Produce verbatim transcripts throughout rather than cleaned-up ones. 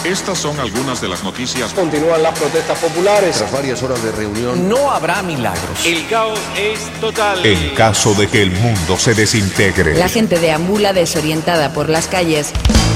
Estas son algunas de las noticias. Continúan las protestas populares. Tras varias horas de reunión, no habrá milagros. El caos es total. En caso de que el mundo se desintegre. La gente deambula desorientada por las calles.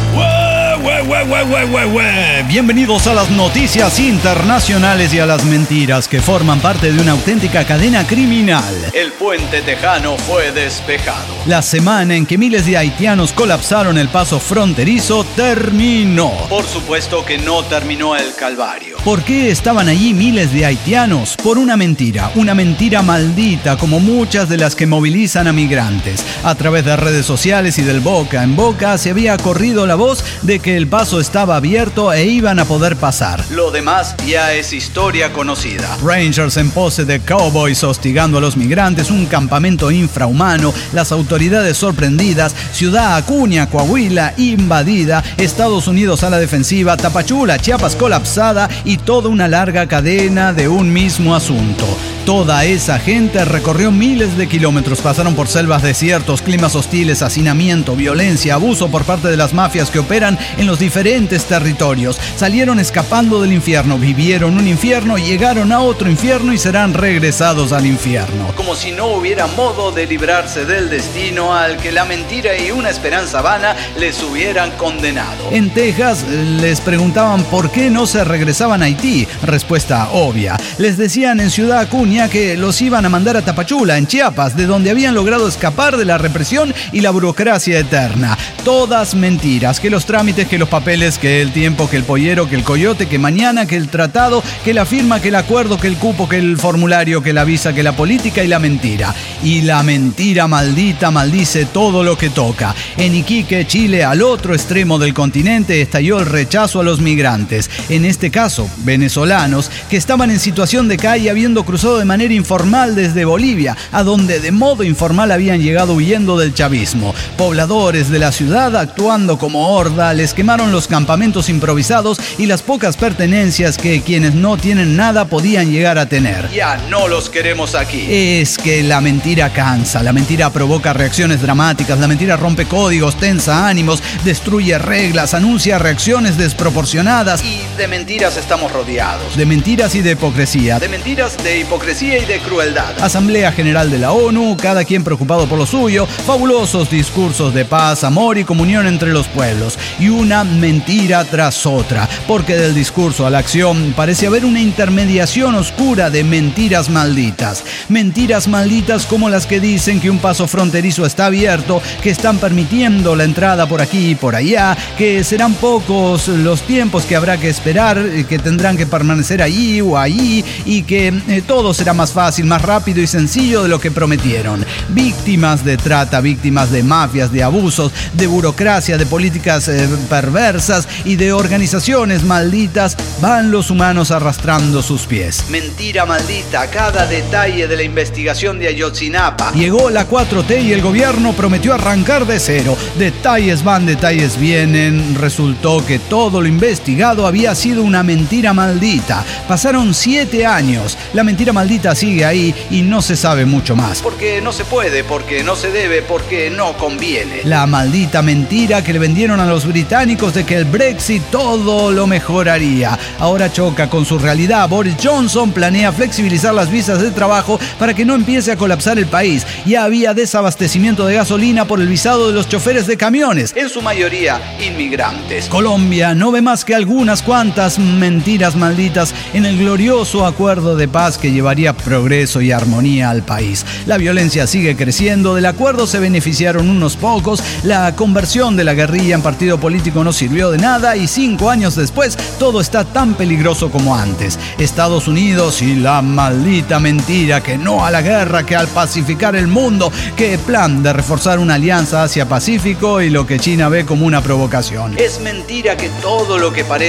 Ue, ue, ue, ue, ue, ue. Bienvenidos a las noticias internacionales y a las mentiras que forman parte de una auténtica cadena criminal. El puente tejano fue despejado. La semana en que miles de haitianos colapsaron el paso fronterizo terminó. Por supuesto que no terminó el calvario. ¿Por qué estaban allí miles de haitianos? Por una mentira, una mentira maldita como muchas de las que movilizan a migrantes. A través de redes sociales y del boca en boca se había corrido la voz de que el paso estaba abierto e iban a poder pasar. Lo demás ya es historia conocida. Rangers en pose de cowboys hostigando a los migrantes, un campamento infrahumano, las autoridades sorprendidas, Ciudad Acuña, Coahuila invadida, Estados Unidos a la defensiva, Tapachula, Chiapas colapsada y toda una larga cadena de un mismo asunto. Toda esa gente recorrió miles de kilómetros, pasaron por selvas, desiertos, climas hostiles, hacinamiento, violencia, abuso por parte de las mafias que operan en los diferentes territorios. Salieron escapando del infierno, vivieron un infierno, llegaron a otro infierno y serán regresados al infierno. Como si no hubiera modo de librarse del destino al que la mentira y una esperanza vana les hubieran condenado. En Texas les preguntaban por qué no se regresaban a Haití. Respuesta obvia. Les decían en Ciudad Acuña que los iban a mandar a Tapachula, en Chiapas, de donde habían logrado escapar de la represión y la burocracia eterna. Todas mentiras, que los trámites, que los papeles, que el tiempo, que el pollero, que el coyote, que mañana, que el tratado, que la firma, que el acuerdo, que el cupo, que el formulario, que la visa, que la política y la mentira. Y la mentira maldita maldice todo lo que toca. En Iquique, Chile, al otro extremo del continente, estalló el rechazo a los migrantes. En este caso, venezolanos, que estaban en situación de calle habiendo cruzado de manera informal desde Bolivia, a donde de modo informal habían llegado huyendo del chavismo. Pobladores de la ciudad, actuando como horda, les quemaron los campamentos improvisados y las pocas pertenencias que quienes no tienen nada podían llegar a tener. Ya no los queremos aquí. Es que la mentira cansa, la mentira provoca reacciones dramáticas, la mentira rompe códigos, tensa ánimos, destruye reglas, anuncia reacciones desproporcionadas. Y de mentiras estamos rodeados. De mentiras y de hipocresía. De mentiras, de hipocresía y de crueldad. Asamblea General de la ONU, cada quien preocupado por lo suyo, fabulosos discursos de paz, amor y comunión entre los pueblos, y una mentira tras otra, porque del discurso a la acción parece haber una intermediación oscura de mentiras malditas. Mentiras malditas como las que dicen que un paso fronterizo está abierto, que están permitiendo la entrada por aquí y por allá, que serán pocos los tiempos que habrá que esperar, que tendrán que permanecer allí o allí y que eh, todo será más fácil, más rápido y sencillo de lo que prometieron. Víctimas de trata, víctimas de mafias, de abusos, de burocracia, de políticas eh, perversas y de organizaciones malditas, van los humanos arrastrando sus pies. Mentira maldita, cada detalle de la investigación de Ayotzinapa. Llegó la cuatro T y el gobierno prometió arrancar de cero. Detalles van, detalles vienen. Resultó que todo lo investigado había sido una mentira maldita. Pasaron siete años. La mentira maldita sigue ahí y no se sabe mucho más. Porque no se puede, porque no se debe, porque no conviene. La maldita mentira que le vendieron a los británicos de que el Brexit todo lo mejoraría. Ahora choca con su realidad. Boris Johnson planea flexibilizar las visas de trabajo para que no empiece a colapsar el país. Ya había desabastecimiento de gasolina por el visado de los choferes de camiones, en su mayoría inmigrantes. Colombia no ve más que algunas cuantas mentiras malditas en el glorioso acuerdo de paz que llevaría progreso y armonía al país. La violencia sigue creciendo, del acuerdo se beneficiaron unos pocos, la conversión de la guerrilla en partido político no sirvió de nada y cinco años después todo está tan peligroso como antes. Estados Unidos y la maldita mentira que no a la guerra, que al pacificar el mundo, que plan de reforzar una alianza Asia-Pacífico y lo que China ve como una provocación. Es mentira que todo lo que parezca verdad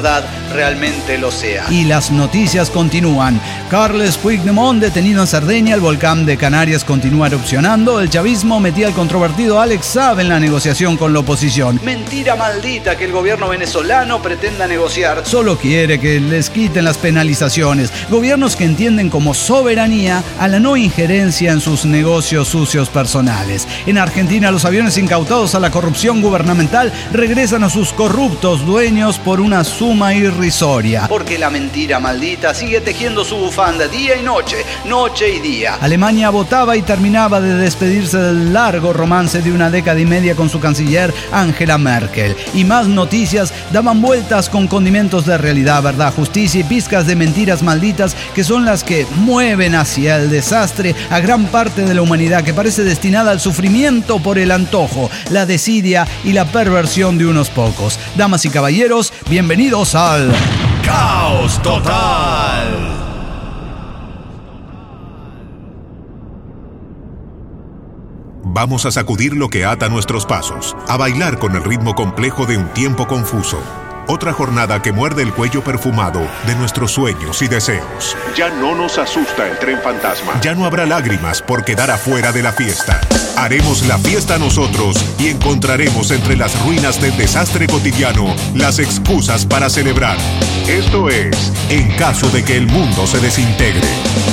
verdad realmente lo sea. Y las noticias continúan. Carles Puigdemont detenido en Cerdeña, el volcán de Canarias continúa erupcionando, el chavismo metía al controvertido Alex Saab en la negociación con la oposición. Mentira maldita que el gobierno venezolano pretenda negociar. Solo quiere que les quiten las penalizaciones. Gobiernos que entienden como soberanía a la no injerencia en sus negocios sucios personales. En Argentina, los aviones incautados a la corrupción gubernamental regresan a sus corruptos dueños por una suma irrisoria. Porque la mentira maldita sigue tejiendo su bufanda día y noche, noche y día. Alemania votaba y terminaba de despedirse del largo romance de una década y media con su canciller Angela Merkel. Y más noticias daban vueltas con condimentos de realidad, verdad, justicia y pizcas de mentiras malditas que son las que mueven hacia el desastre a gran parte de la humanidad que parece destinada al sufrimiento por el antojo, la desidia y la perversión de unos pocos. Damas y caballeros, bienvenidos al Caos Total. Vamos a sacudir lo que ata nuestros pasos, a bailar con el ritmo complejo de un tiempo confuso. Otra jornada que muerde el cuello perfumado de nuestros sueños y deseos. Ya no nos asusta el tren fantasma. Ya no habrá lágrimas por quedar afuera de la fiesta. Haremos la fiesta nosotros y encontraremos entre las ruinas del desastre cotidiano las excusas para celebrar. Esto es, en caso de que el mundo se desintegre.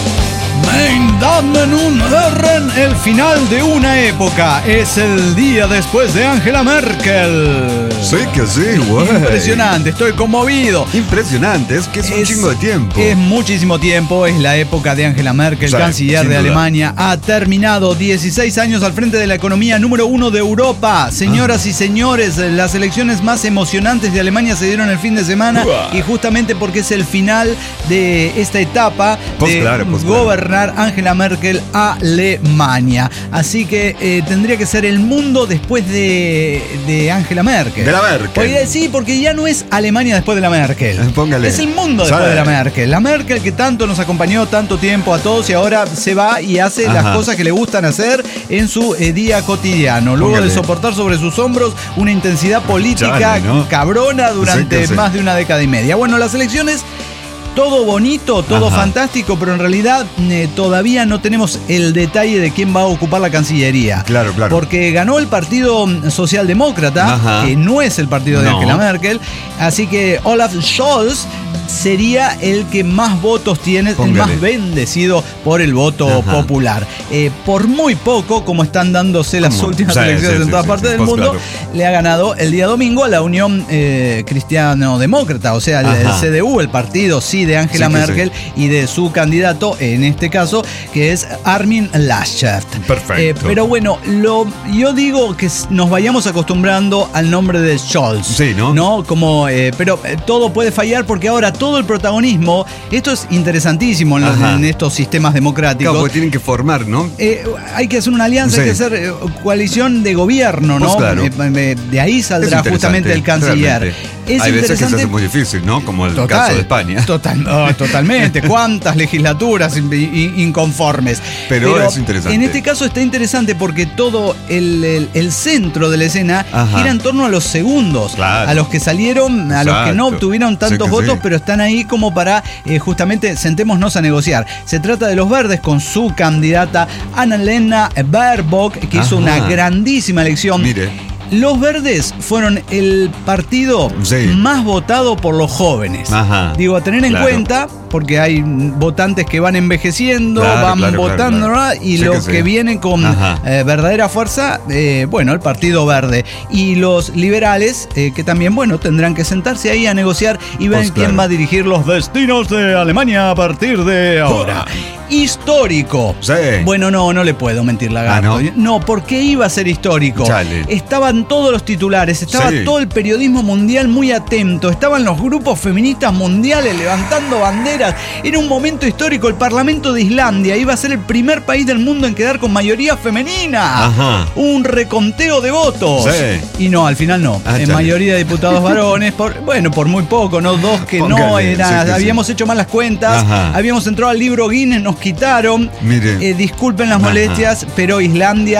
Mein Damen und Herren, el final de una época. Es el día después de Angela Merkel. Sí que sí, güey. Impresionante, estoy conmovido. Impresionante, es que es, es un chingo de tiempo. Es muchísimo tiempo, es la época de Angela Merkel, sí, canciller de Alemania. Ha terminado dieciséis años al frente de la economía número uno de Europa. Señoras ah. y señores, las elecciones más emocionantes de Alemania se dieron el fin de semana. Uah. Y justamente porque es el final de esta etapa pues de claro, pues gobernar claro. Angela Merkel a Alemania. Así que eh, tendría que ser el mundo después de, de Angela Merkel. De la Merkel. Porque, sí, porque ya no es Alemania después de la Merkel. Póngale. Es el mundo después ¿Sabe? de la Merkel. La Merkel que tanto nos acompañó tanto tiempo a todos y ahora se va y hace Ajá. las cosas que le gustan hacer en su eh, día cotidiano. Luego Póngale. de soportar sobre sus hombros una intensidad política Chale, ¿no? cabrona durante sí, sí. más de una década y media. Bueno, las elecciones... Todo bonito, todo Ajá. fantástico, pero en realidad eh, todavía no tenemos el detalle de quién va a ocupar la Cancillería. Claro, claro. Porque ganó el Partido Socialdemócrata, Ajá. que no es el partido de no. Angela Merkel, así que Olaf Scholz sería el que más votos tiene, Póngale. el más bendecido por el voto Ajá. popular. Eh, por muy poco, como están dándose las ¿Cómo? últimas sí, elecciones sí, en sí, todas sí, partes sí, del mundo, claro. le ha ganado el día domingo a la Unión eh, Cristiano-Demócrata, o sea, el, el C D U, el partido sí de Angela sí, Merkel sí. y de su candidato, en este caso, que es Armin Laschet. Perfecto. Eh, pero bueno, lo, yo digo que nos vayamos acostumbrando al nombre de Scholz. Sí, ¿no? ¿no? Como, eh, pero eh, todo puede fallar porque ahora todo el protagonismo, esto es interesantísimo en, los, en estos sistemas democráticos. Claro, porque tienen que formar, ¿no? Eh, hay que hacer una alianza, sí. hay que hacer eh, coalición de gobierno, ¿no? Pues claro. eh, de ahí saldrá justamente el canciller. Realmente. Es Hay veces que se hace muy difícil, ¿no? Como el Total, caso de España. Total, oh, totalmente. ¿Cuántas legislaturas inconformes? Pero, Pero es interesante. En este caso está interesante porque todo el, el, el centro de la escena Ajá. gira en torno a los segundos. Claro. A los que salieron, a Exacto. los que no obtuvieron tantos sí votos, sí. pero están ahí como para eh, justamente sentémonos a negociar. Se trata de los verdes con su candidata Annalena Baerbock, que Ajá. hizo una grandísima elección. Mire. Los verdes fueron el partido sí. más votado por los jóvenes. Ajá. Digo, a tener en claro. cuenta, porque hay votantes que van envejeciendo, claro, van claro, votando, claro, claro. y sí los que, que vienen con eh, verdadera fuerza, eh, bueno, el Partido Verde. Y los liberales, eh, que también, bueno, tendrán que sentarse ahí a negociar y ver pues quién claro. va a dirigir los destinos de Alemania a partir de ahora. Oh. Histórico. Sí. Bueno, no, no le puedo mentir, Lagarto. Ah, ¿no? no, porque iba a ser histórico. Chale. Estaban todos los titulares, estaba sí. todo el periodismo mundial muy atento, estaban los grupos feministas mundiales levantando banderas. Era un momento histórico. El Parlamento de Islandia iba a ser el primer país del mundo en quedar con mayoría femenina. Ajá. Un reconteo de votos. Sí. Y no, al final no. Ah, en chale. mayoría de diputados varones, por, bueno, por muy poco, ¿no? Dos que Póngale. no, era, sí, sí, habíamos sí. hecho mal las cuentas, Ajá. habíamos entrado al libro Guinness, nos quitaron. Mire. Eh, disculpen las molestias, Ajá. pero Islandia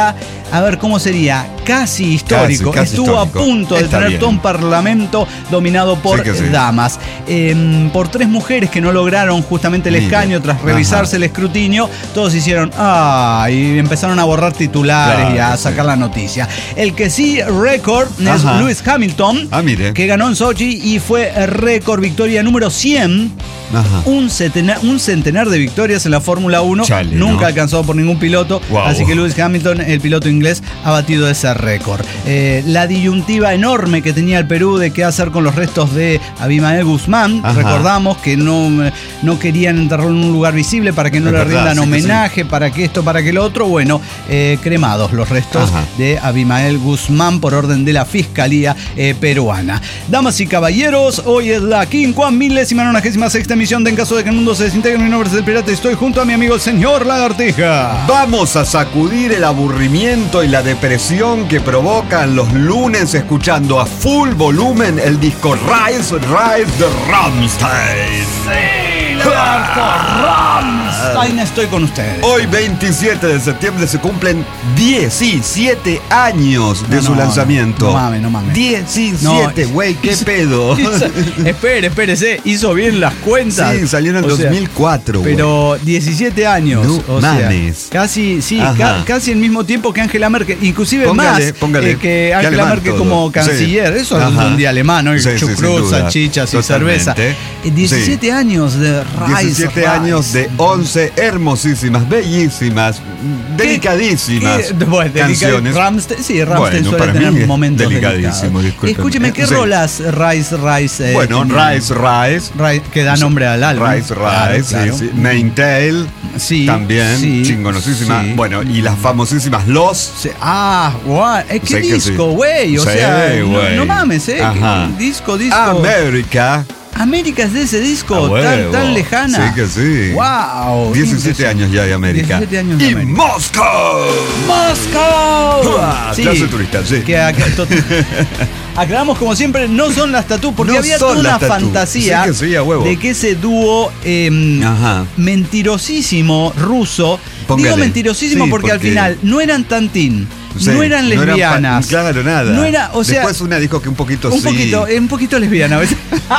a ver cómo sería, casi histórico. Casi, casi Estuvo histórico. a punto de Está tener bien. todo un parlamento dominado por Sí que sí. damas. Eh, por tres mujeres que no lograron justamente el Mire. escaño tras revisarse Ajá. el escrutinio, todos hicieron ah y empezaron a borrar titulares Claro, y a sí. sacar la noticia. El que sí récord es Ajá. Lewis Hamilton, Ah, mire. que ganó en Sochi y fue récord victoria número cien. Ajá. Un centenar, un centenar de victorias en la Fórmula uno, Chale, nunca ¿no? alcanzado por ningún piloto, Wow. así que Lewis Hamilton, el piloto inglés, ha batido ese récord. Eh, la disyuntiva enorme que tenía el Perú de qué hacer con los restos de Abimael Guzmán, Ajá. recordamos que no, no querían enterrarlo en un lugar visible para que no Es le verdad, rindan sí que homenaje, para que esto, para que lo otro, bueno, eh, cremados los restos Ajá. de Abimael Guzmán por orden de la Fiscalía eh, peruana. Damas y caballeros, hoy es la quincuagésima milésima nonagésima sexta emisión de En Caso de que el mundo se desintegre. Mi nombre es El Pirata y estoy junto a mi amigo el señor Lagartija. Vamos a sacudir el aburrimiento y la depresión que provocan los lunes escuchando a full volumen el disco Rise, Rise de Rammstein. Sí, Lagarto, Rammstein, estoy con ustedes. Hoy, veintisiete de septiembre, se cumplen diecisiete años de No, su no, lanzamiento. no mames, no mames. diecisiete, No, güey, qué hizo- pedo. hizo- espere, espérese, hizo bien las cuentas. Sí, salió en el O sea, dos mil cuatro, güey. Pero diecisiete años. No o sea, mames. casi, sí, Ajá. ca- casi el mismo tiempo que Angela Merkel, inclusive Póngale, más póngale. eh, que Qué Angela alemán Merkel todo. como canciller. Sí. Eso es Ajá. un día alemán, ¿no? Y Sí, sí, sin chucrut, duda. salchichas y Totalmente. cerveza. Eh, diecisiete Sí. años de Rise. diecisiete años de once hermosísimas, bellísimas, delicadísimas ¿Qué? Bueno, delica- canciones. Rammstein, sí, Rammstein Bueno, suele para tener mí es momentos delicadísimo, delicados. discúlpeme. Escúcheme, ¿qué Sí. rolas Rise, Rise? eh, Bueno, tenían? Rise, Rise. Rise, que da nombre al álbum. Rise, Rise, Claro, claro. sí, sí. Maintail, Sí, también, sí, chingonosísima. sí. Bueno, y las famosísimas Los. Sí, ah, guau, eh, qué Sé que disco, sí. güey. O Sí, sea, no, güey. no mames, ¿eh? Ajá. Disco, disco. América. América es de ese disco, A tan, huevo. tan lejana. Sí que sí. Wow. diecisiete años ya de América. diecisiete años de y América. Moscow. ¡Moscow! Ah, clase turista, sí. Que acá- to- aclaramos como siempre, no son las Tatú, porque No había son toda una las Tatú. fantasía Sí que sí, a huevo. de que ese dúo eh, Ajá. mentirosísimo ruso, Póngale. digo mentirosísimo Sí, porque, al porque- final no eran tantín, Sí, no eran lesbianas. pa- claro, nada. No era, o sea, Después una dijo que un poquito un sí. poquito, eh, un poquito lesbiana. a veces.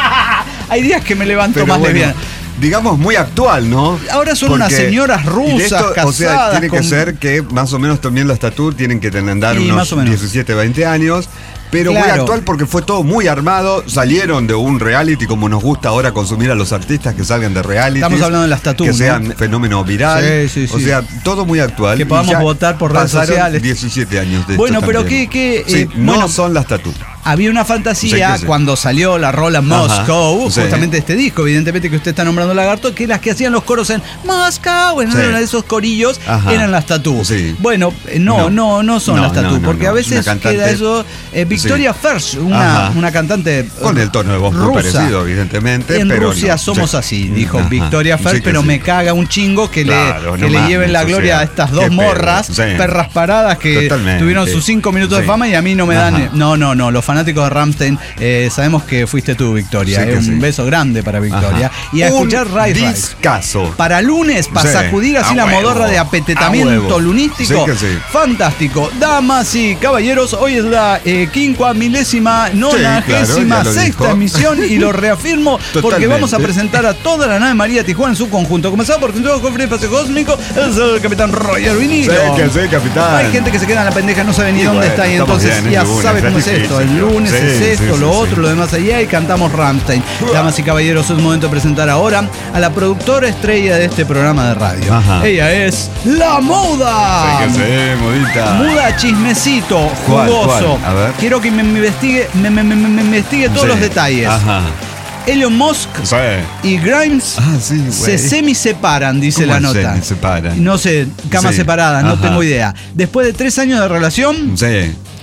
Hay días que me levanto Pero más bueno, lesbiana. digamos muy actual, ¿no? Ahora son unas señoras y de rusas, O sea, casadas tiene con- que ser que más o menos también las Tatú tienen que tener andar Sí, unos más o menos. diecisiete, veinte años. Pero muy Claro. actual porque fue todo muy armado. Salieron de un reality, como nos gusta ahora consumir a los artistas que salgan de reality. Estamos hablando de las Tatú, Que ¿no? sean fenómeno viral. Sí, sí, O sí. sea, todo muy actual. Que Y podamos ya votar por redes pasaron sociales. diecisiete años de Bueno, esto pero también. qué- qué, Sí, eh, no bueno, son las Tatú. Había una fantasía Sí que sí. cuando salió la rola Moscow, Sí. justamente este disco, evidentemente que usted está nombrando Lagarto, que las que hacían los coros en Moscow, en Sí. uno de esos corillos, Ajá. eran las Tatú. Sí. Bueno, eh, no, no, No. no son No, las Tatú, no, no, porque no. a Es veces una cantante- queda eso. eh, Victoria Sí. Fersch, una, Ajá. una cantante eh, Con el tono de voz muy rusa. parecido, evidentemente. En pero Rusia no. somos Sí. así, dijo Ajá. Victoria Sí Fersch, que pero sí. me caga un chingo que Claro, le, no que le mames, lleven la o gloria sea, a estas qué dos pedo. morras, Sí. perras paradas que Totalmente. tuvieron sus cinco minutos de Sí. fama y a mí no me dan. Ajá. No, no, no. Los fanáticos de Rammstein eh, sabemos que fuiste tú, Victoria. Sí que Eh, un sí. beso grande para Victoria. Ajá. Y a escuchar Un Rise Rise. discazo. Para lunes, para Sí, sacudir así a la huevo, modorra de a apetetamiento huevo. lunístico. Sí que sí. Fantástico. Damas y caballeros, hoy es la eh, quincuagésima milésima nonagésima ya lo sexta dijo. emisión y lo reafirmo porque Totalmente. vamos a presentar a toda la nave María Tijuana en su conjunto. Comenzado por todo con Espacio Cósmico, es el capitán Roger Vinilo. Sí, que sí, capitán. Hay gente que se queda en la pendeja, no sabe ni Y dónde bueno, está y estamos entonces bien, ya el lunes, sabe cómo es es esto. El difícil, lunes sí, es sí, esto, sí, lo sí. otro, lo demás allá y cantamos Rammstein. Damas y caballeros, es momento de presentar ahora a la productora estrella de este programa de radio. Ajá. Ella es La Muda. Sí, que sí, modita. Muda chismecito, ¿Cuál, jugoso. cuál? A ver. Quiero que me, me investigue, me, me- me- me investigue todos Sí. los detalles. Ajá. Elon Musk Sí. y Grimes Ah, sí, güey. se semi-separan, dice ¿Cómo la se nota. semi-separan? No sé, camas Sí. separadas, no Ajá. tengo idea. Después de tres años de relación, Sí.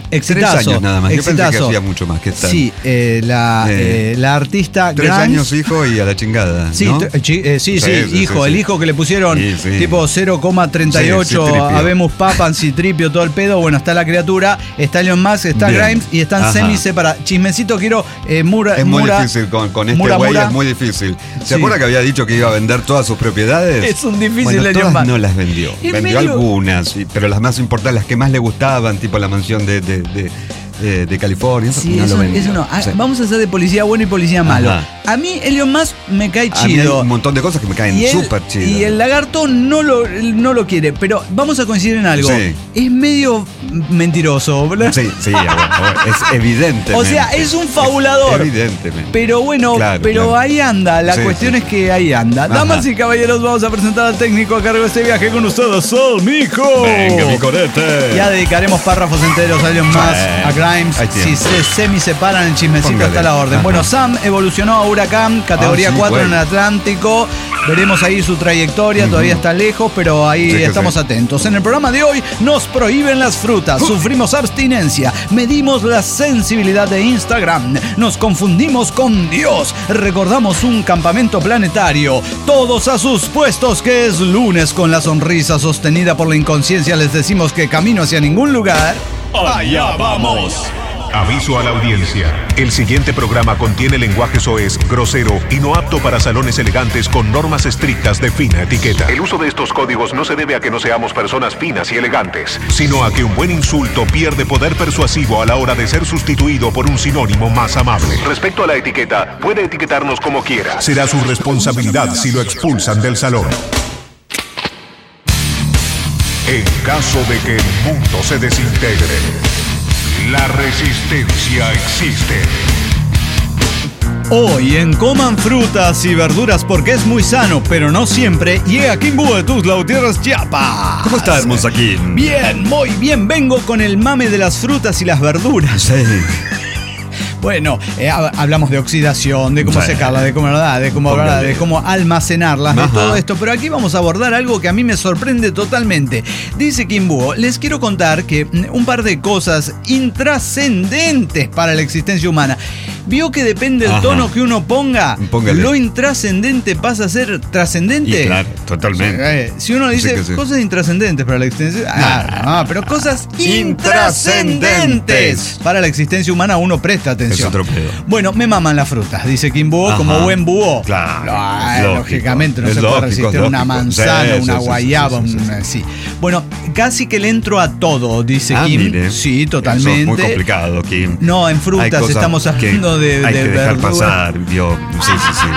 Exitazo. Tres años nada más. Exitazo. Yo pensé que hacía mucho más que estar. Sí, eh, la, Eh, eh, la artista Tres Grimes. años hijo y a la chingada. Sí, ¿no? t- chi- eh, sí, sí, Sí, sí, hijo, sí, el sí. hijo que le pusieron Sí, sí. tipo cero coma treinta y ocho Sí, sí, tripio. habemos papan, citripio, todo el pedo. Bueno, está la criatura, está Elon Musk, está Bien. Grimes y están Ajá. semi separados. Chismecito, quiero eh, Mura. Es muy Mura- difícil con, con este Mura, güey, Mura. es muy difícil. ¿Se Sí. acuerda que había dicho que iba a vender todas sus propiedades? Es un difícil bueno, Elon todas Musk. no las vendió. Es vendió medio- algunas, sí, pero las más importantes, las que más le gustaban, tipo la mansión de, de, de, de- de California, eso Sí, no eso, lo vendió. eso no. Ah, Sí. Vamos a hacer de policía bueno y policía malo. Ajá. A mí Elon Musk me cae A mí hay chido. un montón de cosas que me caen Y el, súper chidas. y el lagarto no lo, no lo quiere, pero vamos a coincidir en algo. Sí. Es medio mentiroso, ¿verdad? Sí, sí, a ver, a ver, es evidente. O sea, es un fabulador. Evidentemente. Pero bueno, Claro, pero claro. ahí anda. La Sí, cuestión sí. es que ahí anda. Ajá. Damas y caballeros, vamos a presentar al técnico a cargo de este viaje con ustedes, Sol Mico. Venga, mi corete. Ya dedicaremos párrafos enteros a Elon Musk, a Grimes. Hay Si tiempo. se semi separan, el chismecito Póngale. está a la orden. Ajá. Bueno, Sam evolucionó a Huracán, categoría Ah, sí, cuatro en güey. el Atlántico. Veremos ahí su trayectoria, todavía está lejos, pero ahí Sí que estamos sí. atentos. En el programa de hoy nos prohíben las frutas, sufrimos abstinencia, medimos la sensibilidad de Instagram, nos confundimos con Dios, recordamos un campamento planetario, todos a sus puestos que es lunes con la sonrisa sostenida por la inconsciencia, les decimos que camino hacia ningún lugar. Allá vamos. Aviso a la audiencia. El siguiente programa contiene lenguaje soez, grosero y no apto para salones elegantes con normas estrictas de fina etiqueta. El uso de estos códigos no se debe a que no seamos personas finas y elegantes, sino a que un buen insulto pierde poder persuasivo a la hora de ser sustituido por un sinónimo más amable. Respecto a la etiqueta, puede etiquetarnos como quiera. Será su responsabilidad si lo expulsan del salón. En caso de que el mundo se desintegre, la resistencia existe. Hoy en Coman Frutas y Verduras porque es muy sano, pero no siempre, llega Kimbu de Tuzla Gutiérrez, Chiapas. ¿Cómo está, hermosa Kim? Bien, muy bien. Vengo con el mame de las frutas y las verduras. Sí. Bueno, eh, hab- hablamos de oxidación, de cómo Sí. secarla, de cómo, ¿verdad? de cómo, ¿verdad? Póngale. de cómo almacenarlas, de Ajá. todo esto. Pero aquí vamos a abordar algo que a mí me sorprende totalmente. Dice Kimbu, les quiero contar que mm, un par de cosas intrascendentes para la existencia humana. ¿Vio que depende del Ajá. tono que uno ponga? Póngale. Lo intrascendente pasa a ser trascendente. Y claro, totalmente. Eh, si uno dice Sí que sí. cosas intrascendentes para la existencia. Ah, no, pero cosas intrascendentes Intrascendentes. para la existencia humana uno presta atención. Es otro pedo. Bueno, me maman las frutas, dice Kim Búho, Ajá. como buen búho. Claro, Ah, es lógico. lógicamente no Es se puede lógico, resistir es una lógico. manzana, Sí, una sí, sí, guayaba, sí, sí, un- sí. Bueno, casi que le entro a todo, dice Ah, Kim. mire. Sí, Eso totalmente. es muy complicado, Kim. No, en Hay frutas cosas estamos que hablando de, hay de que dejar verduras. pasar, vio. Sí, sí, sí.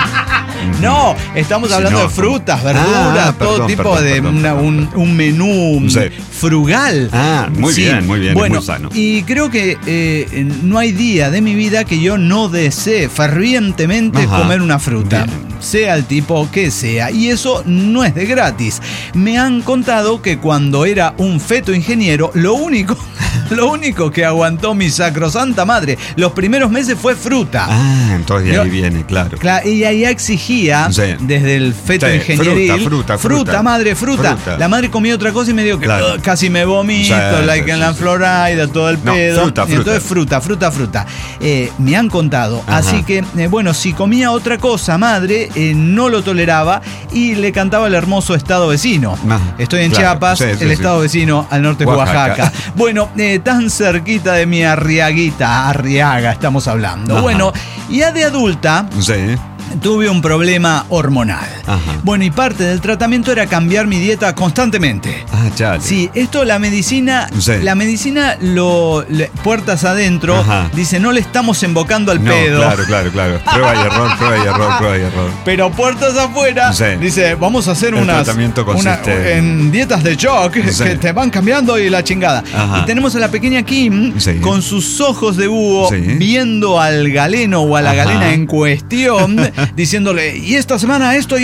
No, estamos Sí, hablando no, de frutas, como- verduras, Ah, todo perdón, tipo perdón, de perdón, una- perdón. un, un menú Sí. frugal. Ah, muy bien, muy bien, es Bueno, muy sano. y creo que eh, no hay día de mi vida que yo no desee fervientemente Ajá. comer una fruta, Bien. sea el tipo que sea. Y eso no es de gratis. Me han contado que cuando era un feto ingeniero, lo único, lo único que aguantó mi sacrosanta madre los primeros meses fue fruta. Ah, entonces de ahí Yo- viene, claro. Claro, ella ya exigía Sí. desde el feto Sí, ingenieril. fruta, fruta, fruta. madre, fruta. Fruta. La madre comía otra cosa y me dijo que Claro. "Ugh, casi me vomito, Sí, like sí, en sí, la sí. Florida, todo el No, pedo. fruta, Y fruta. entonces fruta, fruta, fruta. Eh, me han contado. Ajá. Así que, eh, bueno, si comía otra cosa, madre, eh, no lo toleraba y le cantaba el hermoso estado vecino. Ajá, Estoy en claro. Chiapas, Sí, sí, el sí. estado vecino al norte de Oaxaca. Oaxaca. Bueno, eh, tan cerquita de mi Arriaguita, Arriaga estamos hablando. Ajá. Bueno, ya de adulta Sí. tuve un problema hormonal. Ajá. Bueno, y parte del tratamiento era cambiar mi dieta constantemente. Ah, chale. Sí, esto la medicina, Sí. la medicina lo le- puertas adentro, Ajá. dice no le estamos embocando al No, pedo. claro, claro, claro. Prueba y error, prueba y error, prueba y error. Pero puertas afuera, Sí. dice, vamos a hacer El unas tratamiento una- consiste en dietas de shock Sí. que te van cambiando y la chingada. Ajá. Y tenemos a la pequeña Kim Sí. con sus ojos de búho Sí. viendo al galeno o a la Ajá. galena en cuestión, diciéndole, y esta semana esto y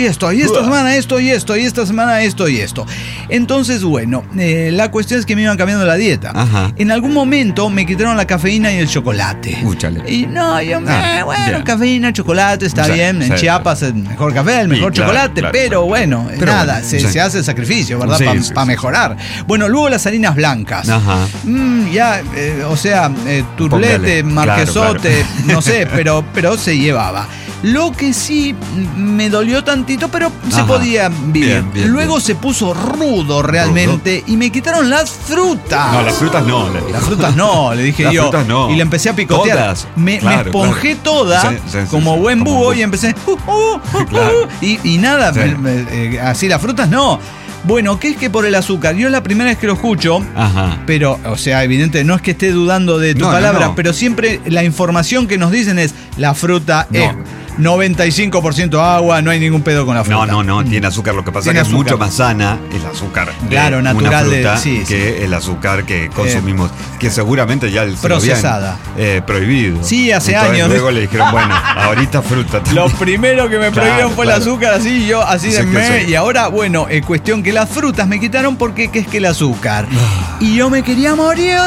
esto, y esta semana esto y esto, y esta semana esto y esto. Entonces, bueno, eh, la cuestión es que me iban cambiando la dieta. Ajá. En algún momento me quitaron la cafeína y el chocolate. Úchale. Y no, yo, Ah, eh, bueno, bien. cafeína, chocolate, está Sí, bien. En sí, Chiapas el mejor café, el mejor Sí, claro, chocolate, claro, pero claro. bueno, Pero nada, bueno, se, sí. se hace el sacrificio, ¿verdad? Sí, Para sí, sí. mejorar. Bueno, luego las harinas blancas. Ajá. Mm, ya, eh, o sea, eh, turlete, Póngale. marquesote, Claro, claro. no sé, pero, pero se llevaba. Lo que sí me dolió tantito, pero se Ajá. podía vivir. Bien, bien, Luego bien. se puso rudo realmente y me quitaron las frutas. No, las frutas no. le digo. Las frutas no, le dije Las yo. frutas no. Y le empecé a picotear. Todas. Me, me Claro, esponjé claro. toda Sí, sí, sí, como sí. buen Como búho búho. y empecé. uh, uh, uh, Claro. uh, y, y nada, Sí. me- me- eh, así las frutas no. Bueno, ¿qué es que por el azúcar? Yo es la primera vez que lo escucho. Ajá. Pero, o sea, evidente, no es que esté dudando de tu No, no, palabra, no. pero siempre la información que nos dicen es la fruta No. es noventa y cinco por ciento agua, no hay ningún pedo con la fruta. No, no, no, tiene azúcar. Lo que pasa es Tiene que es mucho azúcar. más sana el azúcar de Claro, una natural de- fruta sí, que sí. el azúcar que consumimos, que seguramente ya se lo Procesada. habían, eh, prohibido. Sí, hace Entonces, años. Luego le dijeron, bueno, ahorita fruta también. Lo primero que me Claro, prohibieron fue claro. el azúcar, así yo, así de Sí que me. sí. Y ahora, bueno, eh, cuestión que las frutas me quitaron porque ¿qué es que el azúcar? Y yo me quería morir.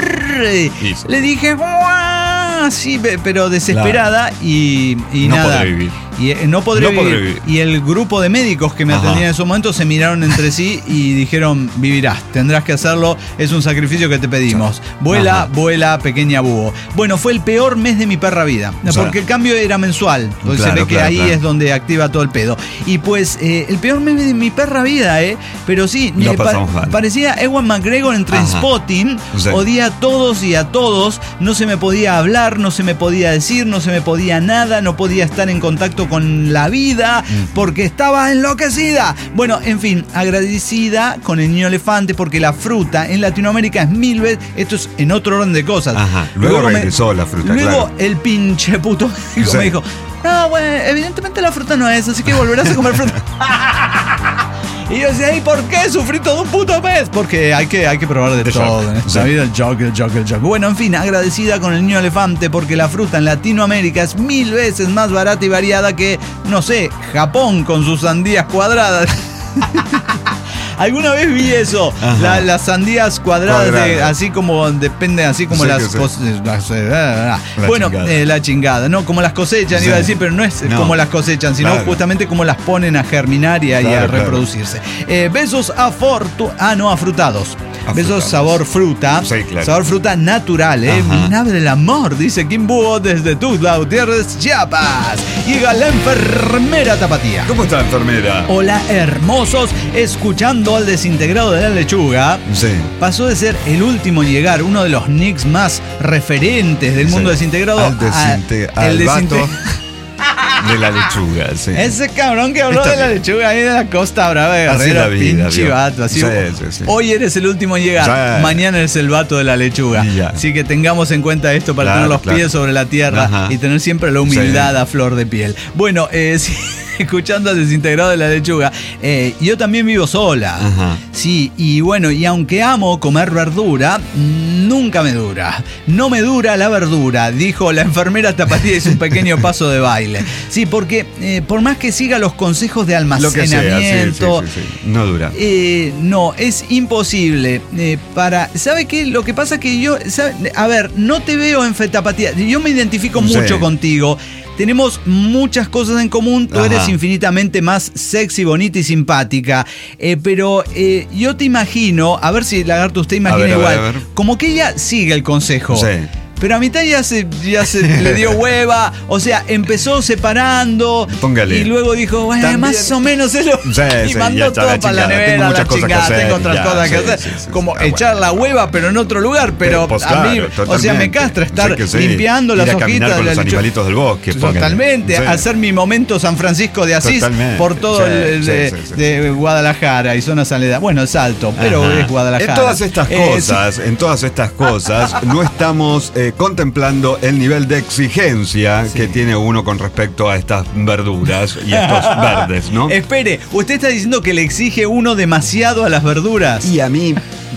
Y sí. Le dije, ¡guau! Sí, pe- pero desesperada y, y No nada. podré vivir. Y eh, no podré No vivir. podré vivir. Y el grupo de médicos que me Ajá. atendían en esos momentos se miraron entre sí y dijeron, vivirás, tendrás que hacerlo, es un sacrificio que te pedimos. Vuela, Ajá. vuela, pequeña búho. Bueno, fue el peor mes de mi perra vida, O sea, porque el cambio era mensual. Porque claro, se ve que claro, ahí claro. es donde activa todo el pedo. Y pues, eh, el peor mes de mi perra vida, ¿eh? Pero sí, Lo eh, pa- pasamos mal. parecía Ewan McGregor en Trainspotting. Sí. Odia a todos y a todos. No se me podía hablar, no se me podía decir, no se me podía nada, no podía estar en contacto con la vida porque estaba enloquecida. Bueno, en fin, agradecida con el niño elefante porque la fruta en Latinoamérica es mil veces. Esto es en otro orden de cosas. Ajá. Luego me- regresó la fruta, Luego claro. el pinche puto médico Sí. me dijo: no, bueno, evidentemente la fruta no es, así que volverás a comer fruta. Y yo decía, ¿y por qué sufrí todo un puto mes? Porque hay que, hay que probar de De todo shock. en esta Sí. vida, el joke, el joke, el joke. Bueno, en fin, agradecida con el niño elefante porque la fruta en Latinoamérica es mil veces más barata y variada que, no sé, Japón con sus sandías cuadradas. Alguna vez vi eso, Ajá. la- las sandías cuadradas, de- Cuadradas. así como depende, así como Sí, las que sí. cosas. La Bueno, chingada. eh, la chingada, no, como las cosechan, Sí. iba a decir, pero no es No. como las cosechan, sino Claro. justamente como las ponen a germinar y a, y a Claro, claro. reproducirse. Eh, besos a fortu ah, no, afrutados. Besos Afrutados. sabor fruta. Sí, claro. Sabor fruta natural, ¿eh? Ajá. Nave del amor, dice Kim Búho desde Tuxtla Gutiérrez, Chiapas. Llega la enfermera Tapatía. ¿Cómo está, enfermera? Hola, hermosos. Escuchando al desintegrado de la lechuga. Sí. Pasó de ser el último en llegar, uno de los nicks más referentes del mundo Sí. desintegrado, Al desinte- a- al el vato desinte- de la lechuga, sí. Ese cabrón que habló Está de la bien. lechuga ahí de la Costa Brava de Así Guerrero, la vida, pinche vio. vato. Así, Sí, sí, sí. Hoy eres el último en llegar, Sí. mañana eres el vato de la lechuga. Y ya. Así que tengamos en cuenta esto para Claro, tener los claro. pies sobre la tierra Ajá. y tener siempre la humildad Sí. a flor de piel. Bueno, eh, sí, escuchando al desintegrado de la lechuga, eh, yo también vivo sola. Ajá. Sí, y bueno, y aunque amo comer verdura, nunca me dura. No me dura la verdura, dijo la enfermera Tapatía, es un pequeño paso de baile. Sí, porque eh, por más que siga los consejos de Lo que sea, sí, sí, almacenamiento, sí, sí. No dura. eh, no, es imposible. Eh, para, ¿sabe qué? Lo que pasa que yo, ¿sabe? A ver, no te veo en Fetapatía. Yo me identifico Sí. mucho contigo. Tenemos muchas cosas en común. Tú Ajá. eres infinitamente más sexy, bonita y simpática. Eh, pero eh, yo te imagino, a ver si Lagarto usted imagina A ver, a ver, igual, a ver. como que ella sigue el consejo. Sí. Pero a mitad ya se, ya se le dio hueva. O sea, empezó separando. Póngale. Y luego dijo, bueno, También- más o menos es lo. Sí, y sí, mandó ya está, todo la para la chingada. Tengo nevera, muchas la cosas que chingada. hacer, Tengo otras ya, cosas que sí, hacer. sí, sí, Como está echar bueno. la hueva, pero en otro lugar. Pero Pues a claro, mí, o sea, me totalmente. castra estar Sí que sí. limpiando Ir las a caminar hojitas con de los la lechuga. animalitos del bosque, póngale. Totalmente. Sí. Hacer mi momento San Francisco de Asís Totalmente. por todo Sí, el, el sí, de, sí, sí. de Guadalajara y zona Saleda. Bueno, es Salto, pero Ajá. es Guadalajara. En todas estas Eh, cosas, en todas estas cosas, no estamos eh, contemplando el nivel de exigencia Sí. que tiene uno con respecto a estas verduras y estos verdes, ¿no? Espere, usted está diciendo que le exige uno demasiado a las verduras. Y a mí,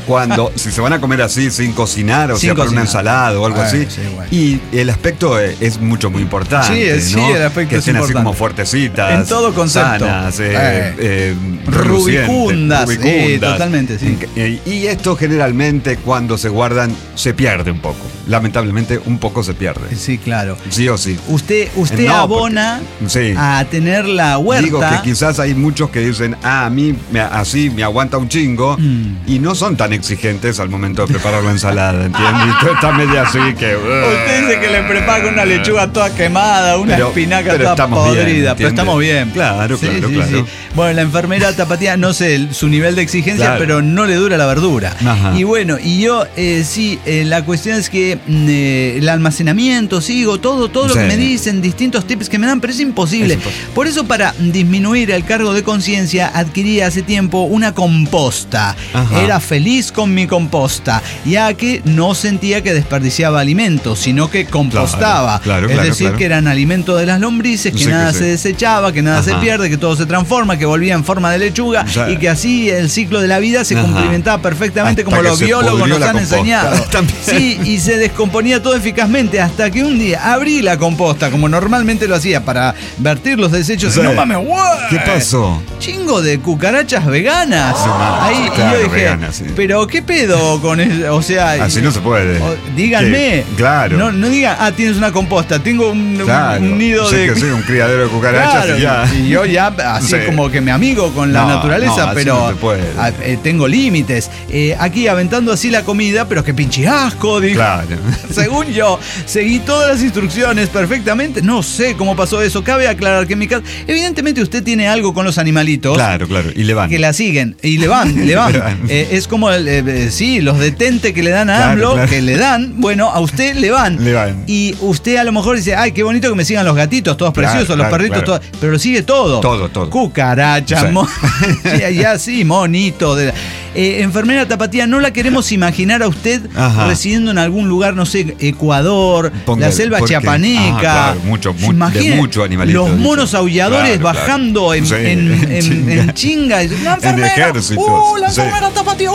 cuando, si se van a comer así sin cocinar, o Sin sea, para una cocinar. ensalada o algo Eh, así. sí, bueno. Y el aspecto es, es mucho, muy importante. Sí, es- sí, ¿no? el aspecto que es estén así importante. como fuertecitas. En todo concepto. Sanas, eh, Eh. eh, relucientes, Rubicundas, rubicundas. eh, totalmente, sí. Eh, Y esto generalmente cuando se guardan se pierde un poco. Lamentablemente un poco se pierde. Sí, claro. Sí o sí. Usted, usted No, abona porque- sí. a tener la huerta. Digo que quizás hay muchos que dicen, ah, a mí me- así me aguanta un chingo, Mm. y no son tan exigentes al momento de preparar la ensalada, ¿entiendes? Y todo está medio así que... Usted dice que le prepara con una lechuga toda quemada, una Pero- espinaca pero toda estamos bien, podrida, pero ¿entiende? estamos bien. Claro, claro, claro. Bueno, la enfermera tapatía, no sé el- su nivel de exigencia, Claro. pero no le dura la verdura. Ajá. Y bueno, y yo eh, sí, eh, la cuestión es que mm, eh, el almacenamiento, sigo, todo, todo lo Sí. que me dicen, distintos tips que me dan, pero es imposible. Es imposible. Por eso, para disminuir el cargo de conciencia, adquirí hace tiempo una composta. Ajá. Era feliz con mi composta, ya que no sentía que desperdiciaba alimentos, sino que compostaba. Claro, es claro, decir, claro. que eran alimentos de las lombrices, que Sí, que nada sí. se desechaba, que nada Ajá. se pierde, que todo se transforma, que volvía en forma de lechuga Sí. y que así el ciclo de la vida se Ajá. cumplimentaba perfectamente Hasta como que los se biólogos pudrió nos la han composta. enseñado. También. Sí, y se descomponía todo eficazmente hasta que un día abrí la composta como normalmente lo hacía para vertir los desechos. Sí. Y no mames, ¡guau! ¿Qué pasó? Chingo de cucarachas veganas. No mames, Ahí, claro, y yo dije, veganas, sí. pero ¿qué pedo con eso? O sea, Así no se puede. o- díganme. ¿Qué? Claro. No, no digan, ah, tienes una composta, tengo un, un- Claro. un nido Sí, de. que sí, un criadero de cucarachas Claro, y ya. y yo ya, así Sí. como que me amigo con la No, naturaleza, no, así pero no se puede. a- eh, tengo límites. Eh, aquí aventando así la comida, pero que pinche asco, digo. Claro. Según yo, seguí todas las instrucciones perfectamente. No sé cómo pasó eso. Cabe aclarar que en mi casa, evidentemente usted tiene algo con los animalitos. Claro, claro. Y le van. Que la siguen y le van, le van. Le van. Eh, es como, el, eh, eh, sí, los detente que le dan a Claro, AMLO, claro. que le dan, bueno, a usted le van. Le van. Y usted a lo mejor dice, ay, qué bonito que me sigan los gatitos, todos Claro, preciosos, los claro, perritos, claro. todo. Pero lo sigue todo. Todo, todo. Cucarachas, Sí. mo- sí, ya sí, monito. de- Eh, enfermera tapatía, no la queremos imaginar a usted Ajá. residiendo en algún lugar, no sé, Ecuador, Ponga- la selva porque- chiapaneca. ah, claro, mucho, mu- Imagine de mucho animalito, Los dice. monos aulladores Claro, claro. bajando en, Sí, en, en en- chinga. en chinga. Y, La En enfermera. ejércitos, ¡Uh, la sí. enfermera tapatía! ¡Uh,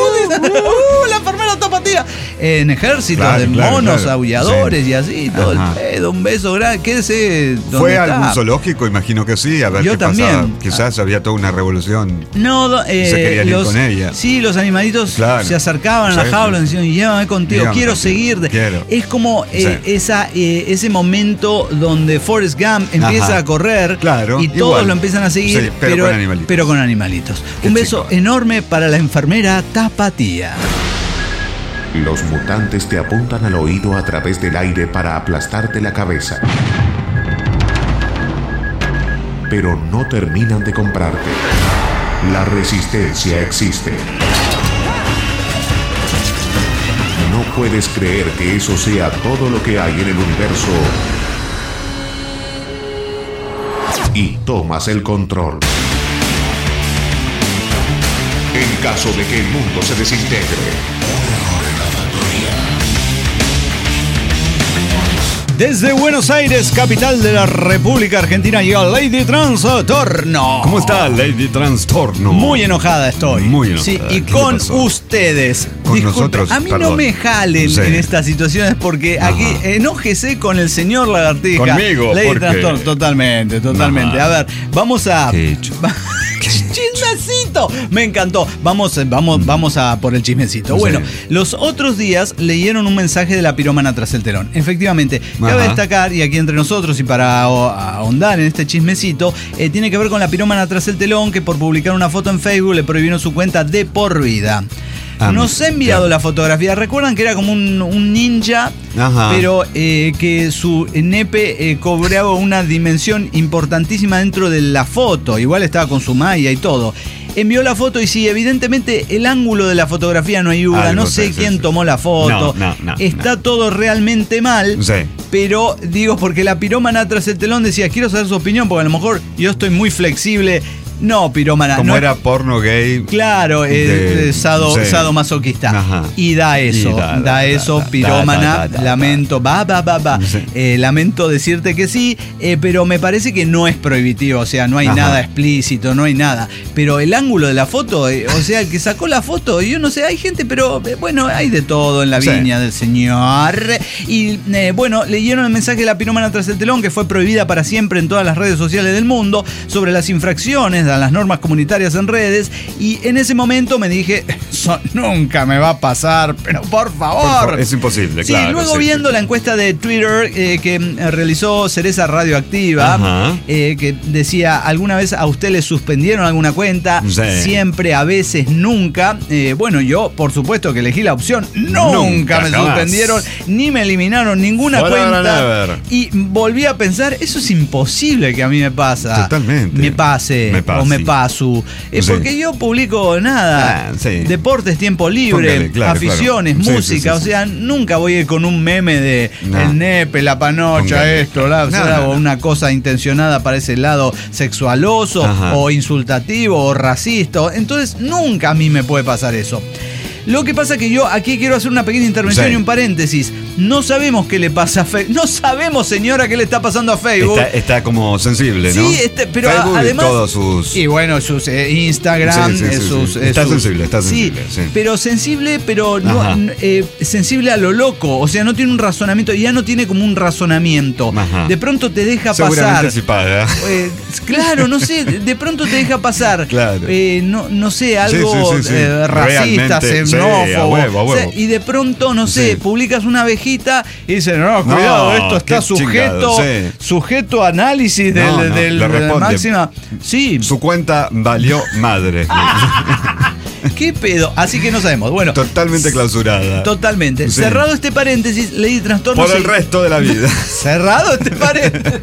uh, la enfermera tapatía! En ejércitos Claro, de claro, monos claro. aulladores y así, todo Ajá. el pedo. Un beso grande. Quédese donde ¿Fue está. algún zoológico? Imagino que sí. A ver Yo qué también. pasaba. Quizás había toda una revolución. No, do- eh, Se querían ir los, con ella. Sí, los animalitos Claro. se acercaban a la Sí, jaula y sí. decían, llévame contigo, Llévame quiero contigo, seguirte. quiero. Es como eh, Sí. esa, eh, ese momento donde Forrest Gump empieza Ajá. a correr Claro, y todos igual. lo empiezan a seguir, Sí, pero con animalitos. pero con animalitos. Qué Un beso chico. enorme para la enfermera Tapatía. Los mutantes te apuntan al oído a través del aire para aplastarte la cabeza. Pero no terminan de comprarte. La resistencia existe. No puedes creer que eso sea todo lo que hay en el universo. Y tomas el control. En caso de que el mundo se desintegre. Desde Buenos Aires, capital de la República Argentina, llega Lady Trastorno. ¿Cómo está Lady Trastorno? Muy enojada estoy. Muy enojada. Sí, y ¿Qué con le pasó? ustedes. Con Disculpe, nosotros, a mí no perdón. me jalen Sí. en estas situaciones porque Ajá. aquí enójese con el señor Lagartija. Conmigo, Lady ¿por qué? Trastorno, totalmente, totalmente. Ajá. A ver, vamos a. ¿Qué he hecho? ¡Chismecito! Me encantó. Vamos, eh, vamos, vamos a por el chismecito. Sí. Bueno, los otros días leyeron un mensaje de la pirómana tras el telón. Efectivamente, cabe Ajá. destacar, y aquí entre nosotros y para o- ahondar en este chismecito, eh, tiene que ver con la pirómana tras el telón que por publicar una foto en Facebook le prohibieron su cuenta de por vida. Ah, Nos ha enviado claro. la fotografía. Recuerdan que era como un, un ninja, Ajá. pero eh, que su nepe eh, cobraba una dimensión importantísima dentro de la foto. Igual estaba con su malla y todo. Envió la foto y sí, evidentemente el ángulo de la fotografía no ayuda. Algo, no sé sí, sí, quién sí. tomó la foto. No, no, no, Está no. todo realmente mal. Sí. Pero digo, porque la pirómana tras el telón decía, quiero saber su opinión, porque a lo mejor yo estoy muy flexible No, pirómana. Como no, era porno gay. Claro, de, eh, sado, sí. sadomasoquista. Ajá. Y da eso, Y da, da, da, eso, da, da, pirómana. da, da, da, lamento, va, va, va, va. Sí. Eh, lamento decirte que sí, eh, pero me parece que no es prohibitivo, o sea, no hay Ajá. nada explícito, no hay nada. Pero el ángulo de la foto, eh, o sea, el que sacó la foto, yo no sé, hay gente, pero eh, bueno, hay de todo en la Sí. viña del señor. Y eh, bueno, leyeron el mensaje de la pirómana tras el telón, que fue prohibida para siempre en todas las redes sociales del mundo, sobre las infracciones a las normas comunitarias en redes. Y en ese momento me dije, eso nunca me va a pasar, pero por favor. Por favor, es imposible, Sí, claro. luego sí, viendo sí. la encuesta de Twitter eh, que eh, realizó Cereza Radioactiva, Ajá. eh, que decía, ¿alguna vez a usted le suspendieron alguna cuenta? Sí. Siempre, a veces, nunca. Eh, bueno, yo, por supuesto que elegí la opción nunca, Nunca, me jamás. suspendieron, ni me eliminaron ninguna Forever cuenta. and ever. Y volví a pensar, eso es imposible que a mí me pasa. Totalmente. Me pase, Me pase. o me paso. Eh, Sí. Porque yo publico nada. Ah, sí. Deportes, tiempo libre, Póngale, claro, aficiones, claro. Sí, música. sí, sí, o sí. sea, nunca voy a ir con un meme de No. el nepe, la panocha, Póngale. esto, la, No, o sea, no, o no. una cosa intencionada para ese lado sexualoso Ajá. o insultativo o racista. Entonces, nunca a mí me puede pasar eso. Lo que pasa que yo aquí quiero hacer una pequeña intervención Sí. y un paréntesis. No sabemos qué le pasa a Facebook. No sabemos, señora, qué le está pasando a Facebook. Está, está como sensible, ¿no? Sí, este, pero Facebook a- y además. todos sus. Y bueno, sus eh, Instagram, Sí, sí, sí, eh, sí. sus. eh, Está sus- sensible, está sensible, sí. Pero sensible, pero no, Ajá. n- eh, sensible a lo loco. O sea, no tiene un razonamiento, ya no tiene como un razonamiento. Ajá. De pronto te deja Seguramente pasar. sí paga. Eh, claro, no sé, de pronto te deja pasar. Claro. eh, no, no sé, algo Sí, sí, sí, sí. eh, racista, Realmente, sí, a xenófobo. huevo, a O sea, huevo. y de pronto, no sé, Sí. publicas una abejita y dicen, no, cuidado, No, esto está qué sujeto, chingado, sí. sujeto a análisis del, No, no, del- le de la responde. máxima. Sí, Su cuenta valió madre. ¿qué pedo? Así que no sabemos. Bueno, Totalmente clausurada. totalmente. Sí. Cerrado este paréntesis, Lady Trastorno. Por el se- resto de la vida. Cerrado este paréntesis.